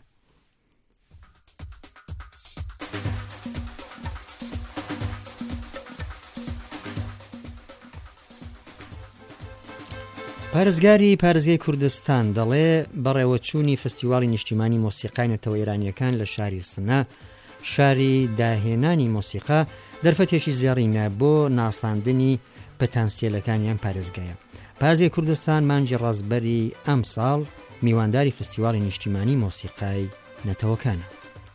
پارێزگاری پارێزگای کوردستان دەڵێ بەڕێوەچوونی فستیواڵی نیشتیمانی مۆسیقای نەتەوە ئێرانیەکان لە شاری سنە، شاری داهێنانی مۆسیقا، دەرفەتێکی زێڕینە بۆ ناساندنی پەتانسیێلەکانی ئەم پارێزگایە. پارێزگای کوردستان مانگی ڕازبەری ئەم ساڵ میوانداری فستیواڵی نیشتیمانی مۆسیقای نەتەوەکانە.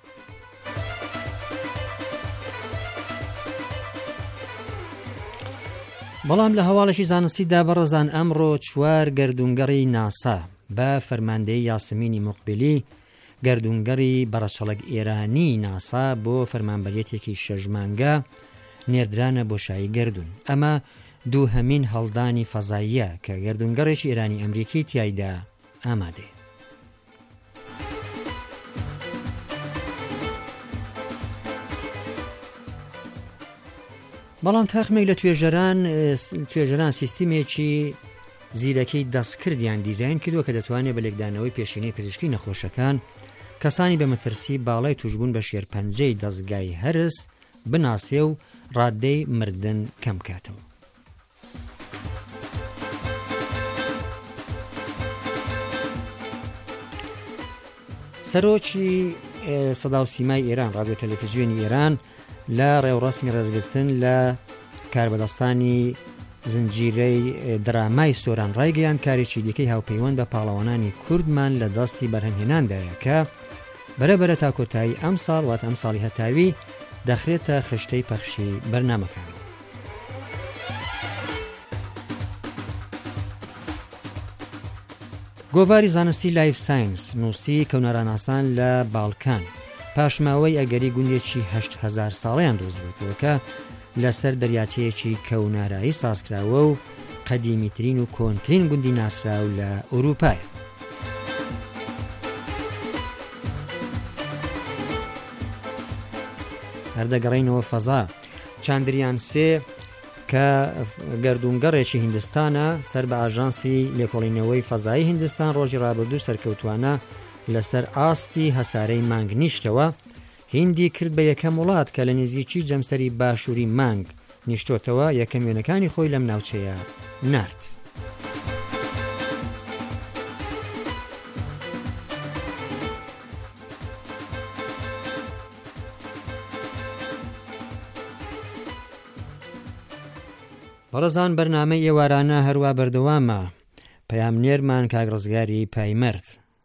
بەڵام لە هەواڵەشی زانستیدا بەڕێزان ئەمڕۆ چوار گەردونگەڕی ناسا بە فەرماندەی یاسمینی موقبیلی، گەردونگەڕی بەڕەچەڵک ئێرانی ناسا بۆ فەرمانبەرێتێکی شەژمانگە نێردرانە بۆشایی گەردون. ئەمە دوو هەمین هەڵدانی فەزاییە کە گەردونگەڕێکی ئێرانی ئەمریکی تیایدا ئامادەیە. بەڵام تاخمێک لە توێژەران توێژەران سیستیمێکی زیرەکەی دەستکردیان دیزاین کردووە کە دەتوانێت بە لێکدانەوەی پێشینەی پزیشکی نەخۆشەکان کەسانی بە مەترسی باڵای توشبوون بە شێرپەنجەی دەستگای هەرس بناسێ و ڕادەی مردن کەم کاتەوە. سەرۆکی سەدا و سیمای ئێران ڕادیۆ تەلەڤیزیۆنی ئێران لە ڕێوڕەسمی ڕێزگرتن لە کاربەدەستانی زنجیرەی دەرامای سۆران ڕایگەیان کارێکی دیکەی هاوپەیوەند بە پاڵەوانانی کوردمان لە دەستی بەرهەمهێناندایە کە بەرەبەرە تا کۆتایی ئەم ساڵ واتە ئەم ساڵی هەتاوی دەخرێتە خشتەی پەخشی بەرنامەکان. گۆڤاری زانستی لایف ساینس نووسی کەونەراناسان لە باڵکان پاشماوەی ئەگەری گوندێکی هەشت هەزار ساڵیان دۆزیوەتەوە کە لەسەر دەریاچەیەکی کەونارایی سازکراوە و قەدیمیترین و کۆنترین گوندی ناسراو لە ئەوروپایە. هەردەگەڕینەوە فەزا چاندریان سێ کە گەردونگەڕێکی هیندستانە سەر بە ئاژانسی لێکۆڵینەوەی فەزایی هیندستان ڕۆژی ڕابردوو سەرکەوتوانە لەسەر ئاستی هەسارەی مانگ نیشتەوە هیندی کرد بە یەکەم وڵات کە لە نزیکی جەمسەری باشووری مانگ نیشتۆتەوە یەکەم وێنەکانی خۆی لەم ناوچەیە نارد. بەڕێزان بەرنامەی ئێوارانە هەروە بەردەوامە. پەیامنێرمان کاگڕزگاری پایمەرد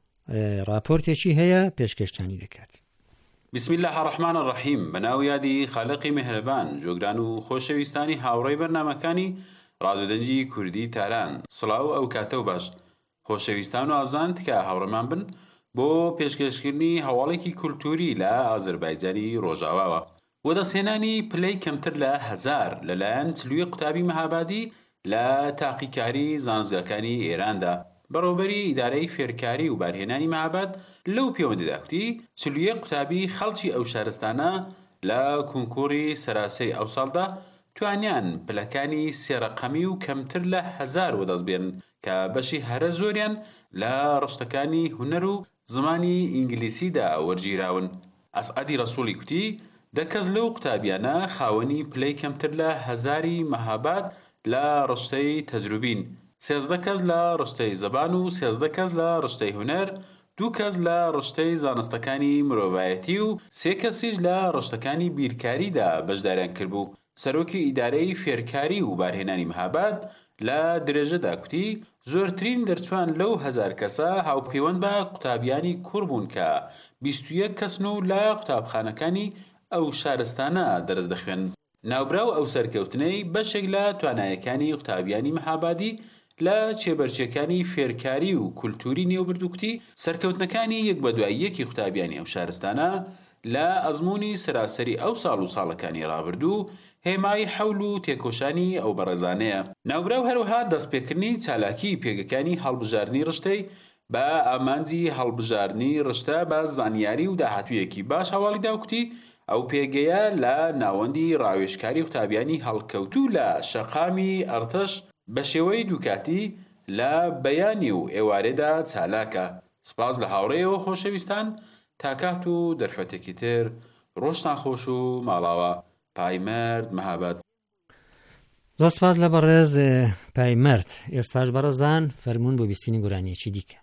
راپۆرتێکی هەیە پێشکەشتانی دەکات.
بسم الله الرحمن الرحیم. بەناو یادی خالقی مهرەبان جۆگران و خۆشەویستانی هاوڕێی بەرنامەکانی ڕادیۆدەنجی کوردی تاران. سڵاو ئەو کاتە و باش خۆشەویستان و ئازاند کە هاوڕێمان بن بۆ پێشکەشکردنی هەواڵێکی کولتوری لە ئازەربایجانی ڕۆژاواوە و دەستهێنانی پلەی کەمتر لە هەزار لەلایەن چلووی قوتابی مەهابادی لە تاقیکاری زانستگاکانی ئێراندا. بەڕێوەبەری ئیدارەی فێرکاری و بارهێنانی مەهاباد لەو پەیوەندیدا کوتی چلوویە قوتابی خەڵکی ئەو شارستانە لە کونکوڕی سەراسەری ئەو ساڵدا توانیان پلەکانی سێڕەقەمی و کەمتر لە هەزار وەدەست بێن کە بەشی هەرە زۆریان لە ڕشتەکانی هونەر و زمانی ئینگلیسیدا وەرگیراون. ئەسعەدی ڕەسووڵی کوتی دەکەس لەو قوتابیانە خاوەنی پلەی کەمتر لە هەزاری مەهاباد لە ڕشتەی تەجروبین، سێزدە کەس لە ڕشتەی زەبان و سێزدە کەس لە ڕشتەی هونەر، دوو کەس لە ڕشتەی زانستەکانی مرۆڤایەتی و سێ کەسیش لە ڕشتەکانی بیرکاریدا بەشداریان کردبوو. سەرۆکی ئیدارەی فێرکاری و بارهێنانی مەهاباد لە درێژەدا کوتی زۆرترین دەرچوان لەو هەزار کەسە هاوپەیوەند بە قوتابیانی کوڕ بوون کە بیست و یەک کەسن و لە قوتابخانەکانی ئەو شارستانە دەرس دەخوێن. ناوبراو ئەو سەرکەوتنەی بەشێک لە توانایەکانی قوتابیانی مەهابادی لە چێبەرچیەکانی فێرکاری و کولتوری نێوبردووکتی سەرکەوتنەکانی یەک بە دوای یەکی قوتابیانی ئەو شارستانە لە ئەزموونی سەراسەری ئەو ساڵ و ساڵەکانی ڕابردوو هێمای حەول و تێکۆشانی ئەو بەڕێزانەیە. ناوبراو هەروەها دەستپێکردنی چالاکی پێگەکانی هەڵبژاردنی ڕشتەی بە ئامانجی هەڵبژاردنی ڕشتە بە زانیاری و داهاتوویەکی باش هەواڵی داوکتی ئەو پێگەیە لە ناوەندی ڕاوێژکاری قوتابیانی هەڵکەوتوو لە شەقامی ئەرتەش بە شێوەی دووکاتی لە بەیانی و ئێوارێدا چالاکە. سپاس لە هاوڕێیەوە خۆشەویستان، تاکات و دەرفەتێکی تر ڕۆژتان خۆش و ماڵاوە. پایمەرد مەهاباد.
زۆر سپاس لە بەڕێز پایمەرد. ئێستاش بەڕێزان فەرموون بۆ بیستنی گۆرانیەکی دیکە.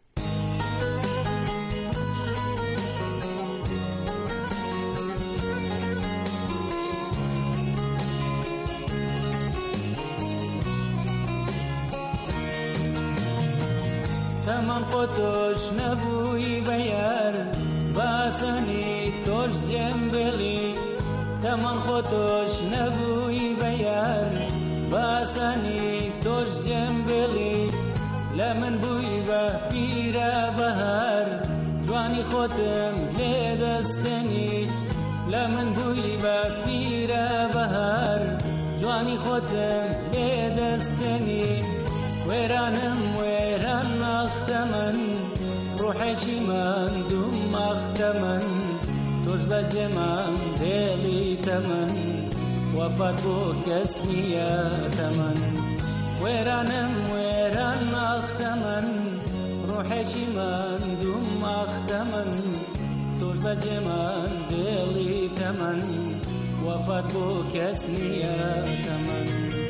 تەمان خۆ تۆش نەبووی بەیار باسەنی تۆش جێمبێڵی، تەمان خۆ تۆش نەبووی بەیار باسەنی تۆش جێمبێڵی، لە من بووی بە پیرە بەهار جوانی خۆتم لێ دەستێنی، لە من بووی بە پیرە بەهار جوانی خۆتم لێ دەستێنی. وێرانم وێران مەختە من ڕوحێکی من دوو مەختە من تۆش بەجێ من دێڵیتە من وەفات بۆ کەس نییە تەمەن. وێرانم وێران مەختە من ڕوحێکی من دوو مەختە من تۆش بەجێ من دێڵیتە من وەفات بۆ کەس نییە تەمەن.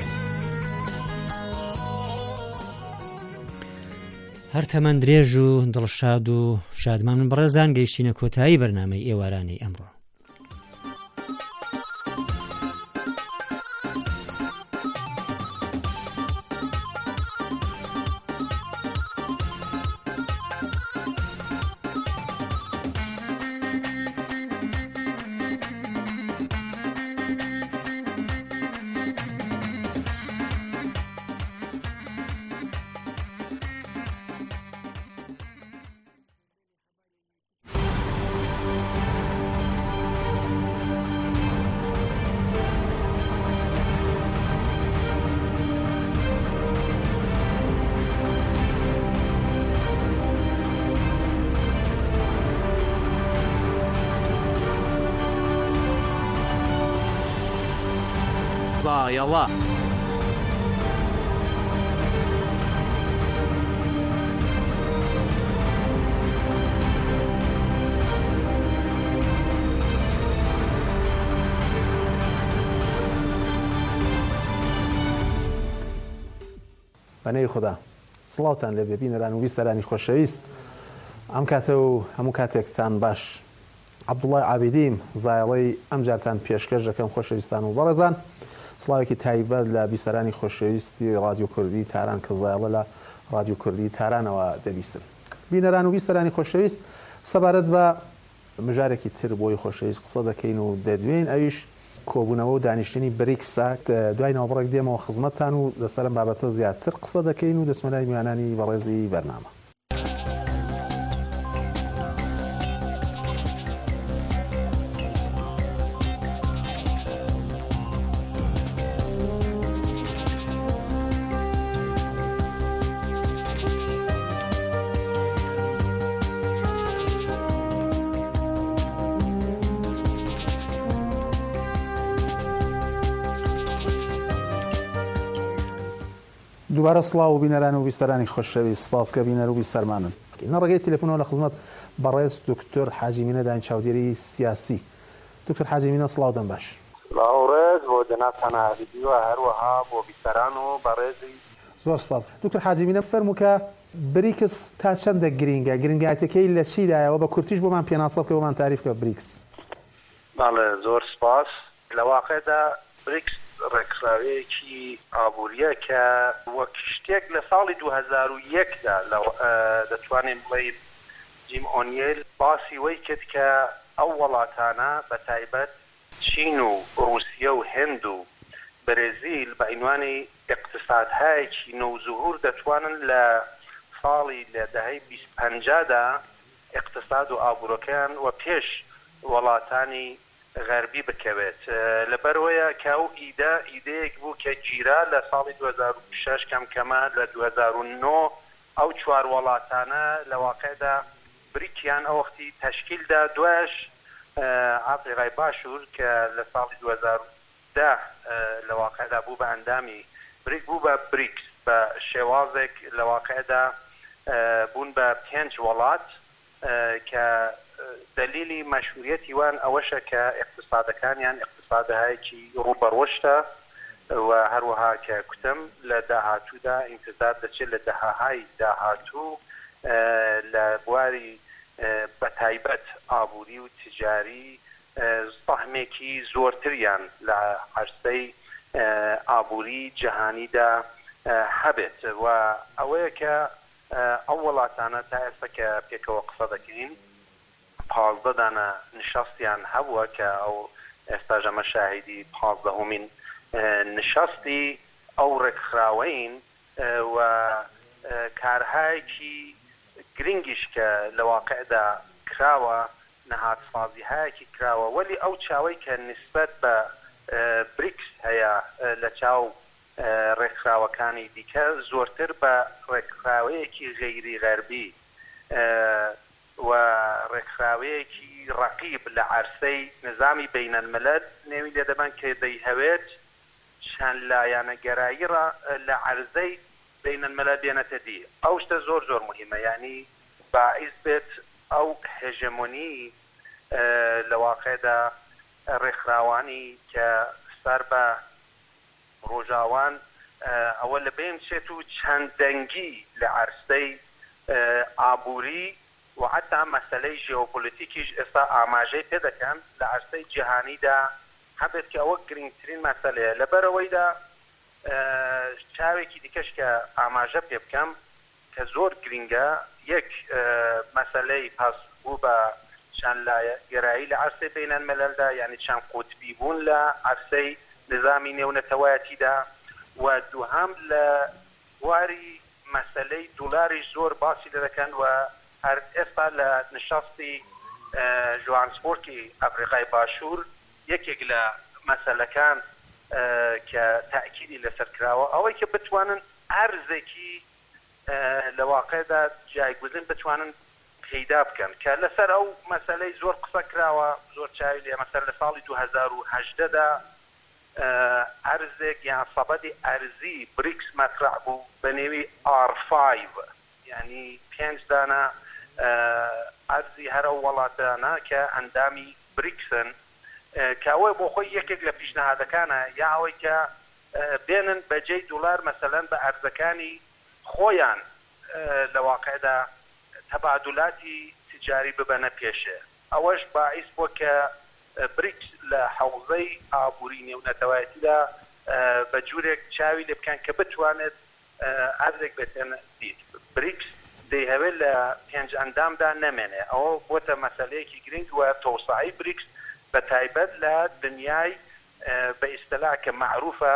هەر تەمەن درێژ و دڵشاد و شادمان من بەڕێزان گەیشتینە کۆتایی بەرنامەی ئێوارانەی ئەمڕۆ.
گەڕایەوە.
بەنەی خوددا سڵاوتان لێ ببینەران و بیسەرانی خۆشەویست، ئەم کاتە و هەموو کاتێکتان باش. عەبدوڵڵای عابیدیم زایڵەی ئەم جارتان پێشکەش دەکەم خۆشەویستان و بەڕێزان. سڵاوێکی تایبەت لە بیسەرانی خۆشەویستی رادیۆ کوردی تاران کە زایڵە لە رادیۆ کوردی تارانەوە دەبیستن. بینەران و بیسەرانی خۆشەویست، سەبارەت بە مژارێکی تر بۆی خۆشەویست قسە دەکەین و دەدوێن، ئەویش کۆبوونەوە و دانیشتنی بریکسە. دوای ناوبڕێک دێمەوە خزمەتتان و لەسەر ئەم بابەتە زیاتر قسە دەکەین و دەچمەلای میوانانی بەڕێزی بەرنامە. دووبارە سڵاو و بینەران و بیسەرانی خۆشەویست، سپاسکە بینەر و بیسەرمانن. نەڕێگەی تەلەفۆنەوە لە خزمەت بەڕێز دکتۆر حاجیمینە داین چاودێری سیاسی. دکتۆر حاجیمینە سڵاو دەم باش.
سڵاو ڕێز بۆ جەنابتان عابیدی و هەروەها بۆ بیسەران و بەڕێزی.
زۆر سپاس. دکتۆر حاجیمینە فەرموو کە بریکس تا چەندە گرینگە، گرنگایەتەکەی لە چیدایەوە بە کورتیش بۆمان پێناسە بکە بۆمان تاریف بکە بریکس.
بەڵێ زۆر سپاس. لە واقعدا بریکس ڕێکخراوەیەکی ئابوووریە کە وەک شتێک لە ساڵی دوو هەزار و یەکدا دەتوانین بڵێین جیم ئۆنیل باسی وەی کرد کە ئەو وڵاتانە بە تایبەت چین و رووسیا و هند و برێزیل بە عنوانی اقتصادهایەکی نەوزوهور دەتوانن لە ساڵی لە دەهەی بیست پەنجادا اقتصاد و ئابوورەکەیان و پێش وڵاتانی غەربی بکەوێت. لەبەرەوەیە کە ئەو ئیدە ئیدەیەک بوو کە گیرا لە ساڵی دوو هەزار و شەش کەم کەمە لە دوو هەزار و نۆ ئەو چوار وڵاتانە لە واقعدا بریکیان ئەو وەختی تەشکیلدا. دوایش ئافریقای باشوور کە لە ساڵی دوو هەزار و دە لە واقعدا بوو بە ئەندامی بریک بوو بە بریکس بە شێوازێک لە واقعدا بوون بە پێنج وڵات کە دلیلی مەشهوریەتی وان ئەوەشە کە اقتصادەکانیان اقتصادهایەکی ڕوبەڕۆشتە و هەروەها کە کوتم لە داهاتوودا ئینتزار دەچێت لە دەهاهای داهاتوو لە بواری بە تایبەت ئابووری و تجاری سەهمێکی زۆرتریان لە عەرزەی ئابووری جەهانیدا هەبێت. و ئەوەیە کە ئەو وڵاتانە تا ئێستا کە پێکەوە قسە دەکەین پازدە دانە نشاستیان هەبووە کە ئەو ئێستا ژەمە شاهیدی پازدەهەمین نشاستی ئەو ڕێکخراوەین و کارهایەکی گرنگیش کە لە واقعدا کراوە نەهاتسازیهایەکی کراوە، وەلی ئەو چاوەی کە نسبەت بە بریکس هەیە لە چاو ڕێکخراوەکانی دیکە زۆرتر بە ڕێکخراوەیەکی غەیری غەربی و ڕێکخراوەیەکی ڕەقیب لە عەرزەی نظامی بینەلمەلەل نێوی لێ دەبان کە دەیهەوێت چەند لایەنەگەرایی لە عەرزەی بینەلمەلەل بێنەتە دی. ئەو شتە زۆر زۆر مهمە، یعنی باعث بێت ئەو هێژەمۆنی لە واقعدا ڕێکخراوانی کە سەر بە ڕۆژاوان ئەوە لە بین چێت و چەند دەنگی لە عەرزەی ئابووری و حتا مەسەلەی ژێۆپۆلیتیکیش ئێستا ئاماژەی پێ دەکەن لە عەرزەی جیهانیدا هەبێت کە ئەوە گرنگترین مەسەلەیە. لەبەرەوەیدا چاوێکی دیکەش کە ئاماژە پێ بکەم کە زۆر گرنگە، یەک مەسەلەی پاس بوو بە چەند لایەنگەرایی لە عەرزەی بینەلمەلەلدا، یعنی چەند قوتبی بوون لە عەرزەی نظامی نێونەتەوایەتیدا، و دووهەم لە بواری مەسەلەی دۆلاری زۆر باسی لە دەکەن و هەر ئێستا لە نشاستی ژوهانسبۆرگی ئەفریقای باشوور یەکێک لە مەسەلەکان کە تاکیدی لەسەر کراوە ئەوەی کە بتوانن ئەرزێکی لە واقعدا جایگوزین بتوانن پەیدا بکەن کە لەسەر ئەو مەسەلەی زۆر قسە کراوە، زۆر چاوی لێ مەسەر لە ساڵی دوو هەزار و هەژدەدا ئەرزێک یان سەبەتی ئەرزی بریکس مەطرح بوو بە نێوی ئار پێنج یعنی پێنج دانە ئەرزی هەرە وڵاتانە کە ئەندامی بریکسن کە ئەوەی بۆ خۆی یەکێک لە پیشنەهادەکانە یا ئەوەی کە بێنن بەجێی دۆلار مەسەلەن بە ئەرزەکانی خۆیان لە واقعدا تەبادولاتی تجاری ببەنە پێشێ ئەوەش باعیس بۆ کە بریکس لە حەوزەی ئابووری نێونەتەوایەتیدا بە جوورێک چاوی لێ بکەن کە بتوانێت ئەرزێک بێتێنە دیت بریکس دەیهەوێت لە پێنج ئەندامدا نەمێنێ ئەوە بۆتە مەسەلەیەکی گرنگ وە تۆسعی بریکس بە تایبەت لە دنیای بە ئیستەلاح کە معروفە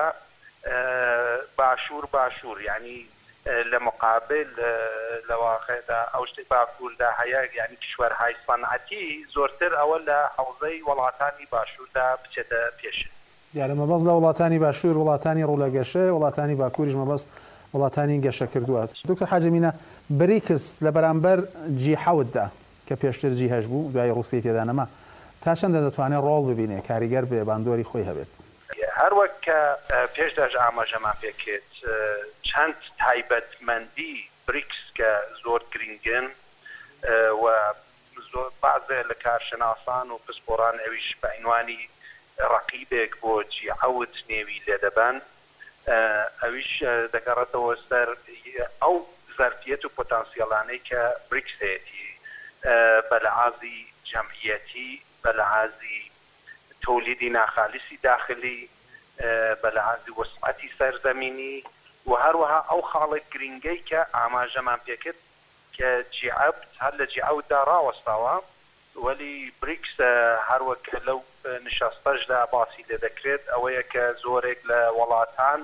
باشوور باشوور یعنی لە مقابل لە واقعدا ئەو شتێک باکووردا هەیە یعنی کشوەرهای سەنعەتی زۆرتر ئەوە لە حەوزەی وڵاتانی باشووردا بچێتە پێشێ
دیارە مەبەست لە وڵاتانی باشوور وڵاتانی ڕوولەگەشە وڵاتانی باکووریش مەبەست وڵاتانی گەشە کردووە. دکتۆر حاجەمینە بریکس لە بەرامبەر جی حەوتدا کە پێشتر جی هەشت بوو دوای ڕووسی تێدا نەما تا چەندە دەتوانێت ڕۆڵ ببینێ کاریگەر بێ باندۆری خۆی هەبێت
هەروەک کە پێشداش ئاماژەمان پێکێت چەند تایبەتمەندی بریکس کە زۆر گرنگن و بازێ لە کارشناسان و پسپۆران ئەویش بە عنوانی ڕەقیبێک بۆ جی حەوت نێوی لێدەبەن ئەویش دەگەڕێتەوە سەر ئەو زەرفیەت و پۆتانسیەڵانەی کە بریکس هەیەتی بە لەحاظی جەمعیەتی بە لەحاظی تۆلیدی ناخالیسی داخلی بە لەحاظی وسعەتی سەرزەمینی و هەروەها ئەو خاڵێک گرنگەی کە ئاماژەمان پێکرد کە جیعەبت هەر لە جیعەوتدا ڕاوەستاوە وەلی بریکس هەروەک لەو نشاستەشدا باسی لێ دەکرێت ئەوەیە کە زۆرێک لە وڵاتان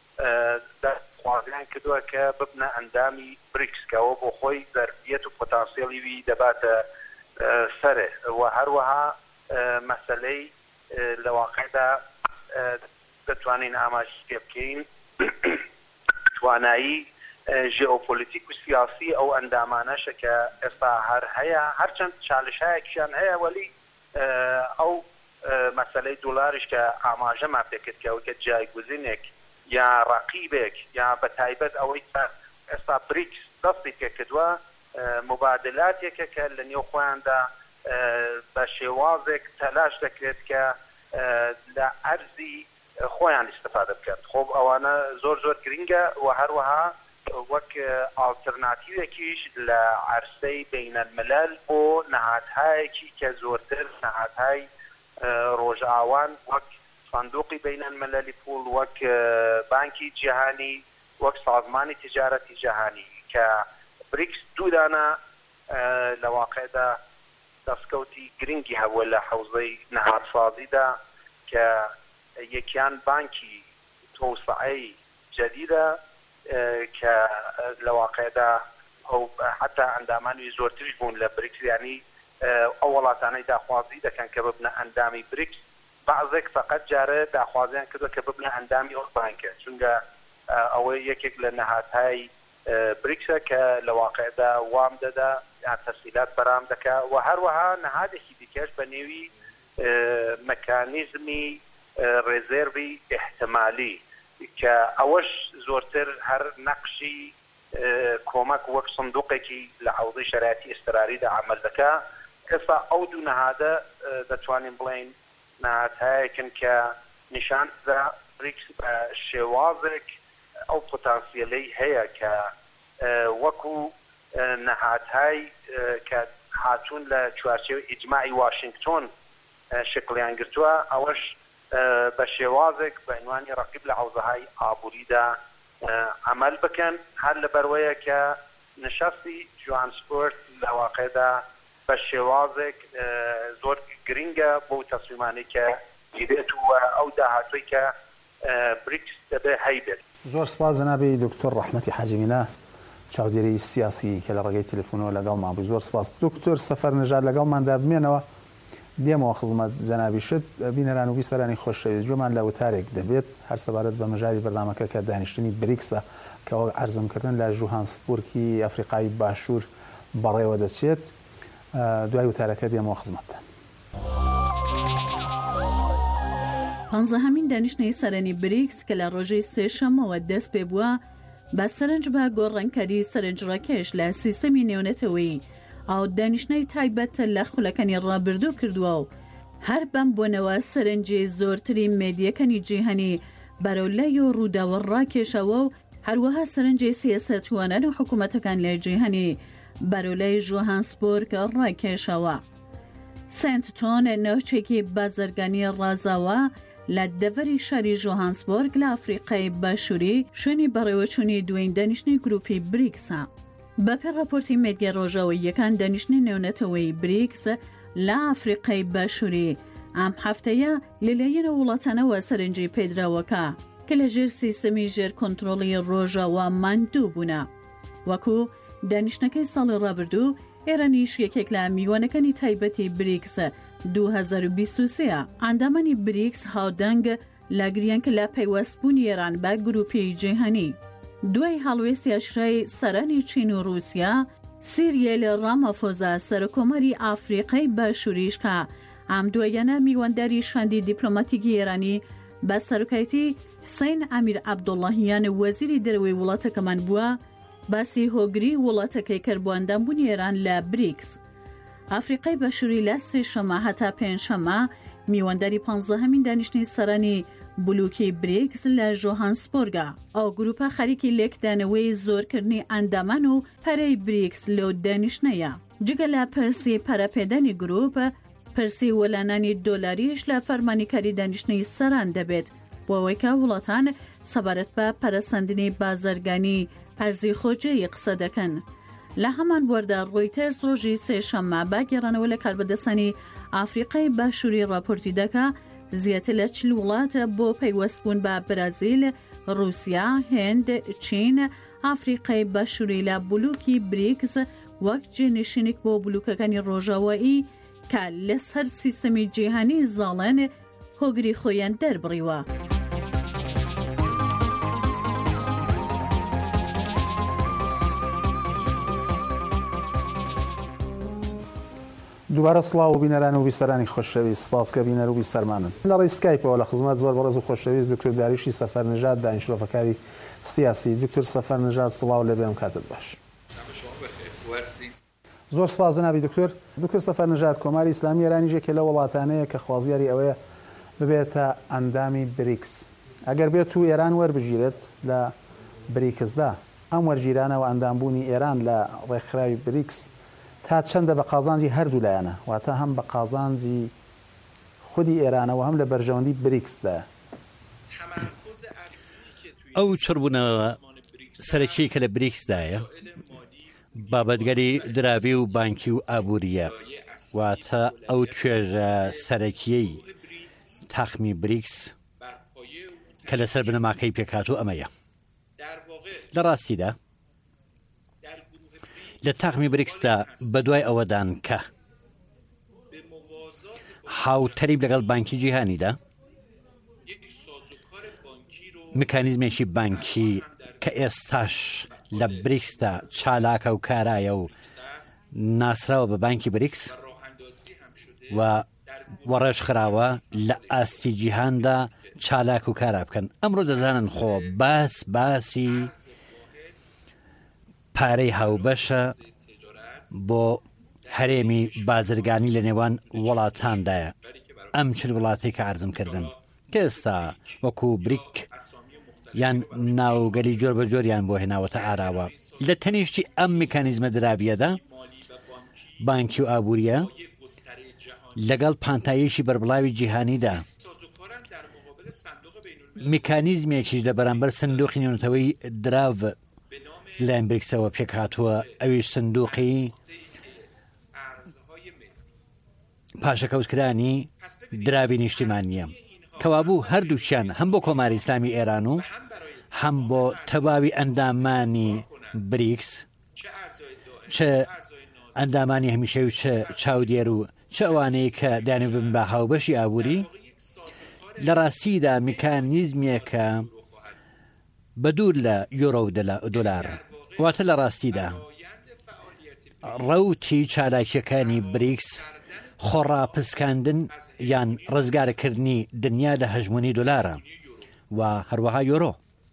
دەخوازیان کردووە کە ببنە ئەندامی بریکس کەەوە بۆ خۆی زەرفیەت و پۆتانسیێلی دەباتە سەرێ و هەروەها مەسەلەی لە واقعدا دەتوانین ئاماژی پێ بکەین توانایی ژئۆپۆلیتیک و سیاسی ئەو ئەندامانەشە کە ئێستا هەر هەیە هەرچەند چالشایەکیان هەیە وەلی ئەو مەسەلەی دۆلاریش کە ئاماژەمان پێکرد کە ئەوکە جایگوزینێک یا ڕەقیبێک یا بە تایبەت ئەوەی ئێستا بریکس دەستی پێکردووە مبادلاتێکە کە لە نێو خۆیاندا بە شێوازێک تەلاش دەکرێت کە لە ئەرزی خۆیان استفادە بکات خۆب ئەوانە زۆر زۆر گرنگە و هەروەها وەک ئالترناتیوێکیش لە عەرسەی بینەلمەلەل بۆ نەهاتهایەکی کە زۆرتر نەهاتهای ڕۆژئاوان وەک سندوقی بینەلمەلەلی پوڵ وەک بانکی جیهانی وەک سازمانی تجارەتی جیهانی کە بریکس دوودانە لە واقعدا دەستکەوتی گرنگی هەبووە لە حەوزەی نەهاتسازیدا کە یەکیان بانکی تۆسعەی جەدیدە کە لە واقعدا ئەو حتا ئەندامانی زۆرتریش بوون لە بریکس یعنی ئەو وڵاتانەی داخوازی دەکەن کە ببنە ئەندامی بریکس بەعزێک فقط جارە داخوازیان کردووە کە ببنە ئەندامی ئەو بانکە چونکە ئەوەی یەکێک لە نەهاتهای بریکسە کە لە واقعدا وام دەدا یا تەسهیلات بەرام دەکا و هەروەها نەهادێکی دیکەش بە نێوی مەکانیزمی ڕێزێروی احتمالی کە ئەوەش زۆرتر هەر نەقشی کۆمەک وەک سندوقێکی لە حەوزەی شەرایەتی ئیستراریدا عەمەل دەکا ئێستا ئەو دوو نەهادە دەتوانین بڵێن نەهاتهایەکن کە نیشان دەدا بریکس بە شێوازێک ئەو پۆتانسیەلەی هەیە کە وەکو نەهاتهای کە هاتوون لە چوارچێوەی ئیجماعی واشنگتۆن شکلیان گرتووە ئەوەش بە شێوازێک بە عنوانی ڕەقیب لە حەوزەهای ئابووریدا عمل بکەن هەر لەبەرەوەیە کە نشستی جوهانسبۆرگ لە واقعدا بە شێوازێک زۆر گرنگە بۆ تەسلیمانی کە دیدێت و ئەو داهاتووی کە بریکس دەبێ هەیبێت.
زۆر سپاس جەنابی دکتۆر ڕەحمەتی حاجیمینە چاودێری سیاسی کە لە ڕێگەی تەلەفۆنەوە لەگەڵمان بوو. زۆر سپاس دکتۆر سەفەر نەژاد لەگەڵماندا بمێنەوە دێمەوە خزمەت جەنابی شت بینەران و بیسەرانی خۆشەویست گوێمان لە وتارێک دەبێت هەر سەبارەت بە مەژاری بەرنامەکە کە دانیشتنی بریکسە کەەوە عەرزمکردن لە ژوهانسبورگی ئەفریقای باشوور بەڕێوە دەچێت. دوای وتارەکە دێمەوە خزمەتتان.
پانزەهەمین دانیشتنەی سەرەنی بریکس کە لە ڕۆژەی سێشەمەوە دەست پێ بووە بە سەرنج بە گۆڕانکاری سەرنجڕاکێش لە سیستەمی نێونەتەوەی ئاو دانیشتنەی تایبەت لە خولەکانی ڕابردوو کردووە و هەر بەم بۆنەوە سەرنجی زۆرتری مێدیەکانی جیهانی بەرەولای و ڕووداوە ڕاکێشەوە و هەروەها سەرنجی سیاسەتوانان و حکوومەتەکان لە جیهانی بەرەولای ژۆهانسبۆرگ ڕاکێشەوە. سنت تۆن ناوچێکی بازرگانی ڕازاوە لە دەڤەری شاری ژۆهانسبۆرگ لە ئەفریقای باشووری شوێنی بەڕێوەچوونی دوایین دانیشتنی گروپی بریکسە. بەپێ راپۆرتی مێدیا ڕۆژاواییەکان دانیشتنی نێونەتەوەی بریکس لە ئەفریقای باشووری ئەم هەفتەیە لەلایەنە وڵاتانەوە سەرنجی پێدراوەکە کە لە ژێر سیستەمی ژێر کۆنتڕۆڵی ڕۆژاوە ماندوو بوونە. وەکو دانیشتنەکەی ساڵی ڕابردوو ئێرانیش یەکێک لە میوانەکانی تایبەتی بریکس دوو هەزار و بیست و سێ ئەندامانی بریکس هاودەنگ لە گریانکە لە پەیوەستبوونی ئێران بە گروپی جیهانی. دوای هەڵوێستی ئاشرای سەرانی چین و رووسیا، سیریل ڕامافۆزا سەرۆکۆمەری ئافریقای باشووریش کە ئەم دوایانە میوانداری شاندی دیپلۆماتیکی ئێرانی بە سەرۆکایەتی حسین ئەمیر عەبدوڵڵاهیان وەزیری دەرەوەی وڵاتەکەمان بووە، باسی هۆگری وڵاتەکەی کرد بۆ ئەندامبوونی ئێران لە بریکس. ئافریقای باشووری لە سێشەمە هەتا پێنجشەمە میوانداری پانزەهەمین دانیشتنی سەرانی بلوکی بریکس لە ژۆهانسبۆرگە. ئەو گروپە خەریکی لێکدانەوەی زۆرکردنی ئەندامان و پەرەی بریکس لەو دانیشتنەیە. جگە لە پرسی پەرەپێدانی گروپ، پرسی وەلانانی دۆلاریش لە فەرمانیکاری دانیشتنی سەران دەبێت بۆ ئەوەی کە وڵاتان سەبارەت بە پەرەسەندنی بازرگانی ئەرزی خۆجێی قسە دەکەن. لە هەمان وەردا ڕۆیتەرز ڕۆژی سێشەممە باگێڕانەوە لە کاربەدەستانی ئافریقای باشووری راپۆرتی دەکا زیاتر لە چل وڵاتە بۆ پەیوەستبوون بە برازیل، رووسیا، هێند، چین، ئافریقای باشووری لە بلوکی بریکس وەک جێنشینێک بۆ بلوکەکانی ڕۆژاوایی کە لەسەر سیستەمی جیهانی زاڵێن هۆگری خۆیان دەربڕیوە.
دووبارە سڵاو و بینەران و بیستەرانی خۆشەویست، سپاسکە بینەر و بیسەرمانن. لە ڕێی سکایپەوە لە خزمەت زۆر بەڕێز و خۆشەویست دکتۆر داریوشی سەفەرنژاد داهێنشرۆڤەکاری سیاسی. دکتۆر سەفەرنژاد سڵاو لێ بێم کاتت باش. زۆر سپاس جەنابی دکتۆر. دکتۆر سەفەرنژاد کۆماری ئیسلامی ئێرانی یەکێ لە وڵاتانەیە کە خوازیاری ئەوەیە ببێتە ئەندامی بریکس. ئەگەر بێت و ئێران وەربژیرێت لە بریکسدا، ئەم وەرگیرانەوە ئەندامبوونی ئێران لە ڕێکخراوی بریکس تا چەندە بە قازانجی هەردوو لایەنە، واتە هەم بە قازانجی خودی ئێرانەوە هەم لە بەرژەوەندی بریکسدا.
ئەو چڕبوونەوە سەرەکی کە لە بریکسدایە بابەتگەری درابی و بانکی و ئابووریە، واتە ئەو توێژە سەرەکیەی تاخمی بریکس کە لەسەر بنەماکەی پێکاتوو ئەمەیە. لە ڕاستیدا لە تاخمی بریکسدا بەدوای ئەوەدان کە هاوتەریب لەگەڵ بانکی جیهانیدا میکانیزمێکی بانکی کە ئێستاش لە بریکسدا چالاکە و کارایە و ناسراوە بە بانکی بریکس و وەڕێژ خراوە لە ئاستی جیهاندا چالاک و کارا بکەن. ئەمڕۆ دەزانن خۆ باس باسی پارەی هاوبەشە بۆ هەرێمی بازرگانی لە نێوان وڵاتاندایە. ئەم چل وڵاتی کە عرضم کردن کە ئێستا وەکو بریک یان ناوگەلی جۆر بە جۆریان بۆ هێناوەتە ئاراوە. لە تەنیشتی ئەم میکانیزمە دراویەدا بانکی و ئابووریە لەگەڵ پانتایشی بەربڵاوی جیهانیدا میکانیزمێکیش لە بەرامبەر سندوقی نێونەتەوەی دراو لەلایەن بریکسەوە پێک هاتووە، ئەویش سندوقی پاشەکەوتکرانی دراوی نیشتیمانیە کەوابوو هەردووچیان هەم بۆ کۆماری ئیسلامی ئێران و هەم بۆ تەواوی ئەندامانی بریکس، چه ئەندامانی هەمیشەوی و چه چاودێر و چه ئەوانەیە کە دانی بن بە هاوبەشی ئابووری، لە ڕاستیدا میکانیزمێکە بە دوور لە یۆرۆ و دۆلار، واتە لە ڕاستیدا ڕەوتی چالاکیەکانی بریکس خۆڕاپسکاندن یان ڕزگارکردنی دنیا لە هەژمونی دۆلارە و هەروەها یۆرۆ.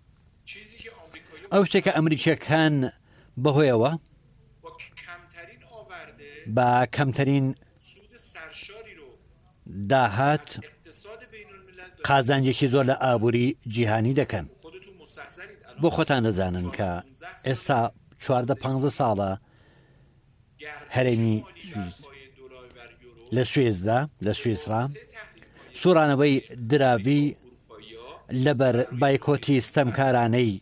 ئەو شتێکە ئەمریکیەکان بەهۆیەوە بە کەمترین داهات قازانجێکی زۆر لە ئابووری جیهانی دەکەن. بۆ خۆتان دەزانن کە ئێستا چواردە پانزە ساڵە هەرێمی لە سوێزدا لە سوێسرا سوورانەوەی دراوی لەبەر بایکۆتی ستەمکارانەی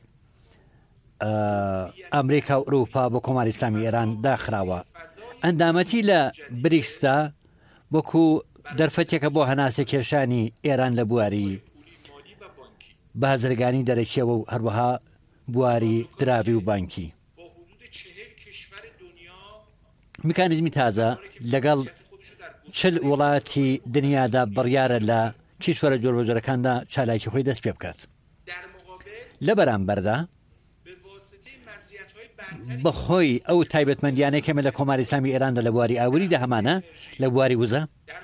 ئەمریکا و ئەوروپا بۆ کۆماری ئیسلامی ئێران داخراوە. ئەندامەتی لە بریکسدا وەکو دەرفەتێکە بۆ هەناسە کێشانی ئێران لە بواری بازرگانی دەرەکیەوە و هەروەها بواری دراوی و بانکی. میکانیزمی تازە لەگەڵ چل وڵاتی دنیادا بڕیارە لە کیشوەرە جۆربەجۆرەکاندا چالاکی خۆی دەست پێ بکات. لە بەرامبەردا بەخۆی ئەو تایبەتمەندیانەی کەمە لە کۆماری ئیسلامی ئێراندا لە بواری ئاوریدا هەمانە، لە بواری وزە،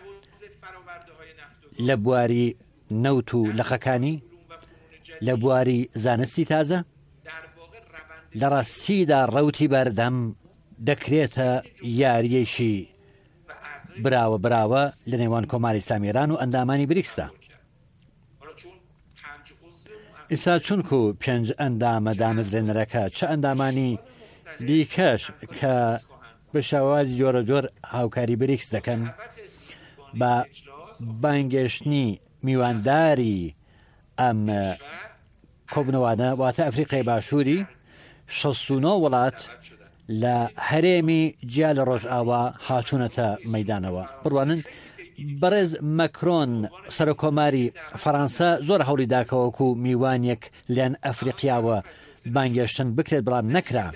لە بواری نەوت و لەخەکانی، لە بواری زانستی تازە. لە ڕاستیدا ڕەوتی بەردەم دەکرێتە یاریەشی براوە براوە لە نێوان کۆماری ئیسلامی ئێران و ئەندامانی بریکسدا. ئێستا چونکو پێنج ئەندامە دامەزرێنەرەکە چه ئەندامانی دیکەش کە بە شێوازی جۆرە جۆر هاوکاری بریکس دەکەن بە بانگێشتنی میوانداری ئەم کۆبنەوانە واتە ئەفریقای باشووری شەست و نۆ وڵات لە هەرێمی جیا لە ڕۆژئاوا هاتوونەتە مەیدانەوە. بڕوانن بەڕێز مەکرۆن سەرۆکۆماری فەڕەنسا زۆر هەوڵی داکەوەکو میوانێک لیان ئەفریقیاوە بانگێشتن بکرێت، بەڵام نەکرا.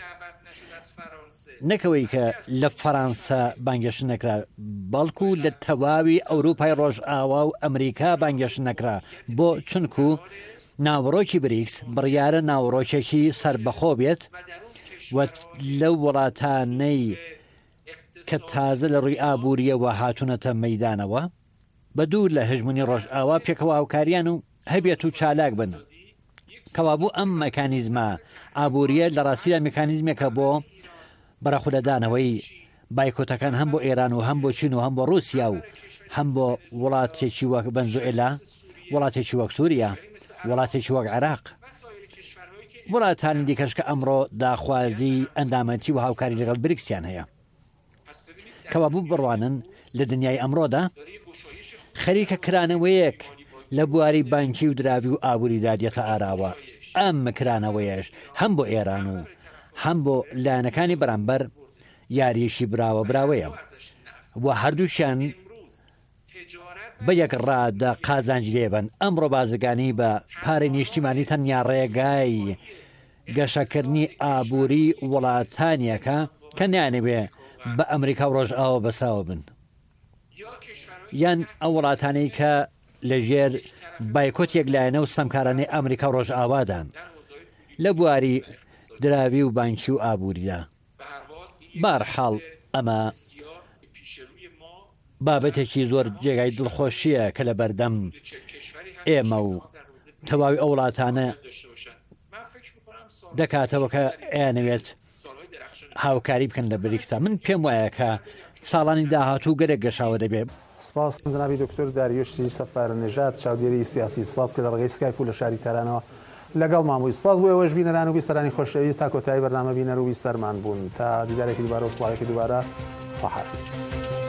نەکەوەی کە لە فەڕەنسا بانگێشتن نەکرا، بەڵکو لە تەواوی ئەوروپای ڕۆژئاوا و ئەمریکا بانگێشتن نەکرا. بۆ چونکو ناوڕۆکی بریکس بڕیارە ناوڕۆکێکی سەربەخۆ بێت و لەو وڵاتانەی کە تازە لە ڕووی ئابووریەوە هاتوونەتە مەیدانەوە بە دوور لە هەژمونی ڕۆژئاوا پێکەوە هاوکاریان و هەبێت و چالاک بن. کەوابوو ئەم مەکانیزمە ئابووریە لە ڕاستیدا میکانیزمێکە بۆ بەرەخولەدانەوەی بایکۆتەکان هەم بۆ ئێران و هەم بۆ چین و هەم بۆ رووسیا و هەم بۆ وڵاتێکی وەک ڤەنزوئێلا، وڵاتێکی وەک سووریا، وڵاتێکی وەک عێراق، وڵاتانی دیکەش کە ئەمڕۆ داخوازی ئەندامەتی و هاوکاری لەگەڵ بریکسیان هەیە. کەوابوو بڕوانن لە دنیای ئەمڕۆدا خەریکە کرانەوەیەک لە بواری بانکی و دراوی و ئابووریدا دێتە ئاراوە. ئەم کرانەوەیەش هەم بۆ ئێران و هەم بۆ لایەنەکانی بەرامبەر یاریشی براوە براوەیە و هەردووشیان بە یەک ڕادا قازانج لێبن. ئەمڕۆ بازرگانی بە پارەی نیشتیمانی تەنیا ڕێگای گەشەکردنی ئابووری وڵاتانیەکە کە نیانەوێ بە ئەمریکا و ڕۆژئاوا بەساوە بن، یان ئەو وڵاتانەی کە لەژێر بایکۆتێک لایەنە و ستەمکارانەی ئەمریکا و ڕۆژئاوادان لە بواری دراوی و بانکی و ئابووریدا. بارحاڵ ئەمە بابەتێکی زۆر جێگای دڵخۆشیە کە لە بەردەم ئێمە و تەواوی ئەو وڵاتانە دەکاتەوە کە ئەیانەوێت هاوکاری بکەن لە بریکسدا. من پێم وایە کە ساڵانی داهاتوو گەرەک گەشاوە دەبێت.
سپاس جنابی دکتۆر داریوشی سەفارنژاد چاودێری سیاسی. سپاس کە لە ڕێگەی سکایپ و لە شاری تارانەوە لەگەڵ مامۆی. سپاس بۆ ئێوەش بینەران و بیستەرانی خۆشەویست تا کۆتایی بەرنامە بینەر و بیستەرمان بوون. تا دیدارێکی دووبارە و سڵاوێکی دووبارە، خواحافیز.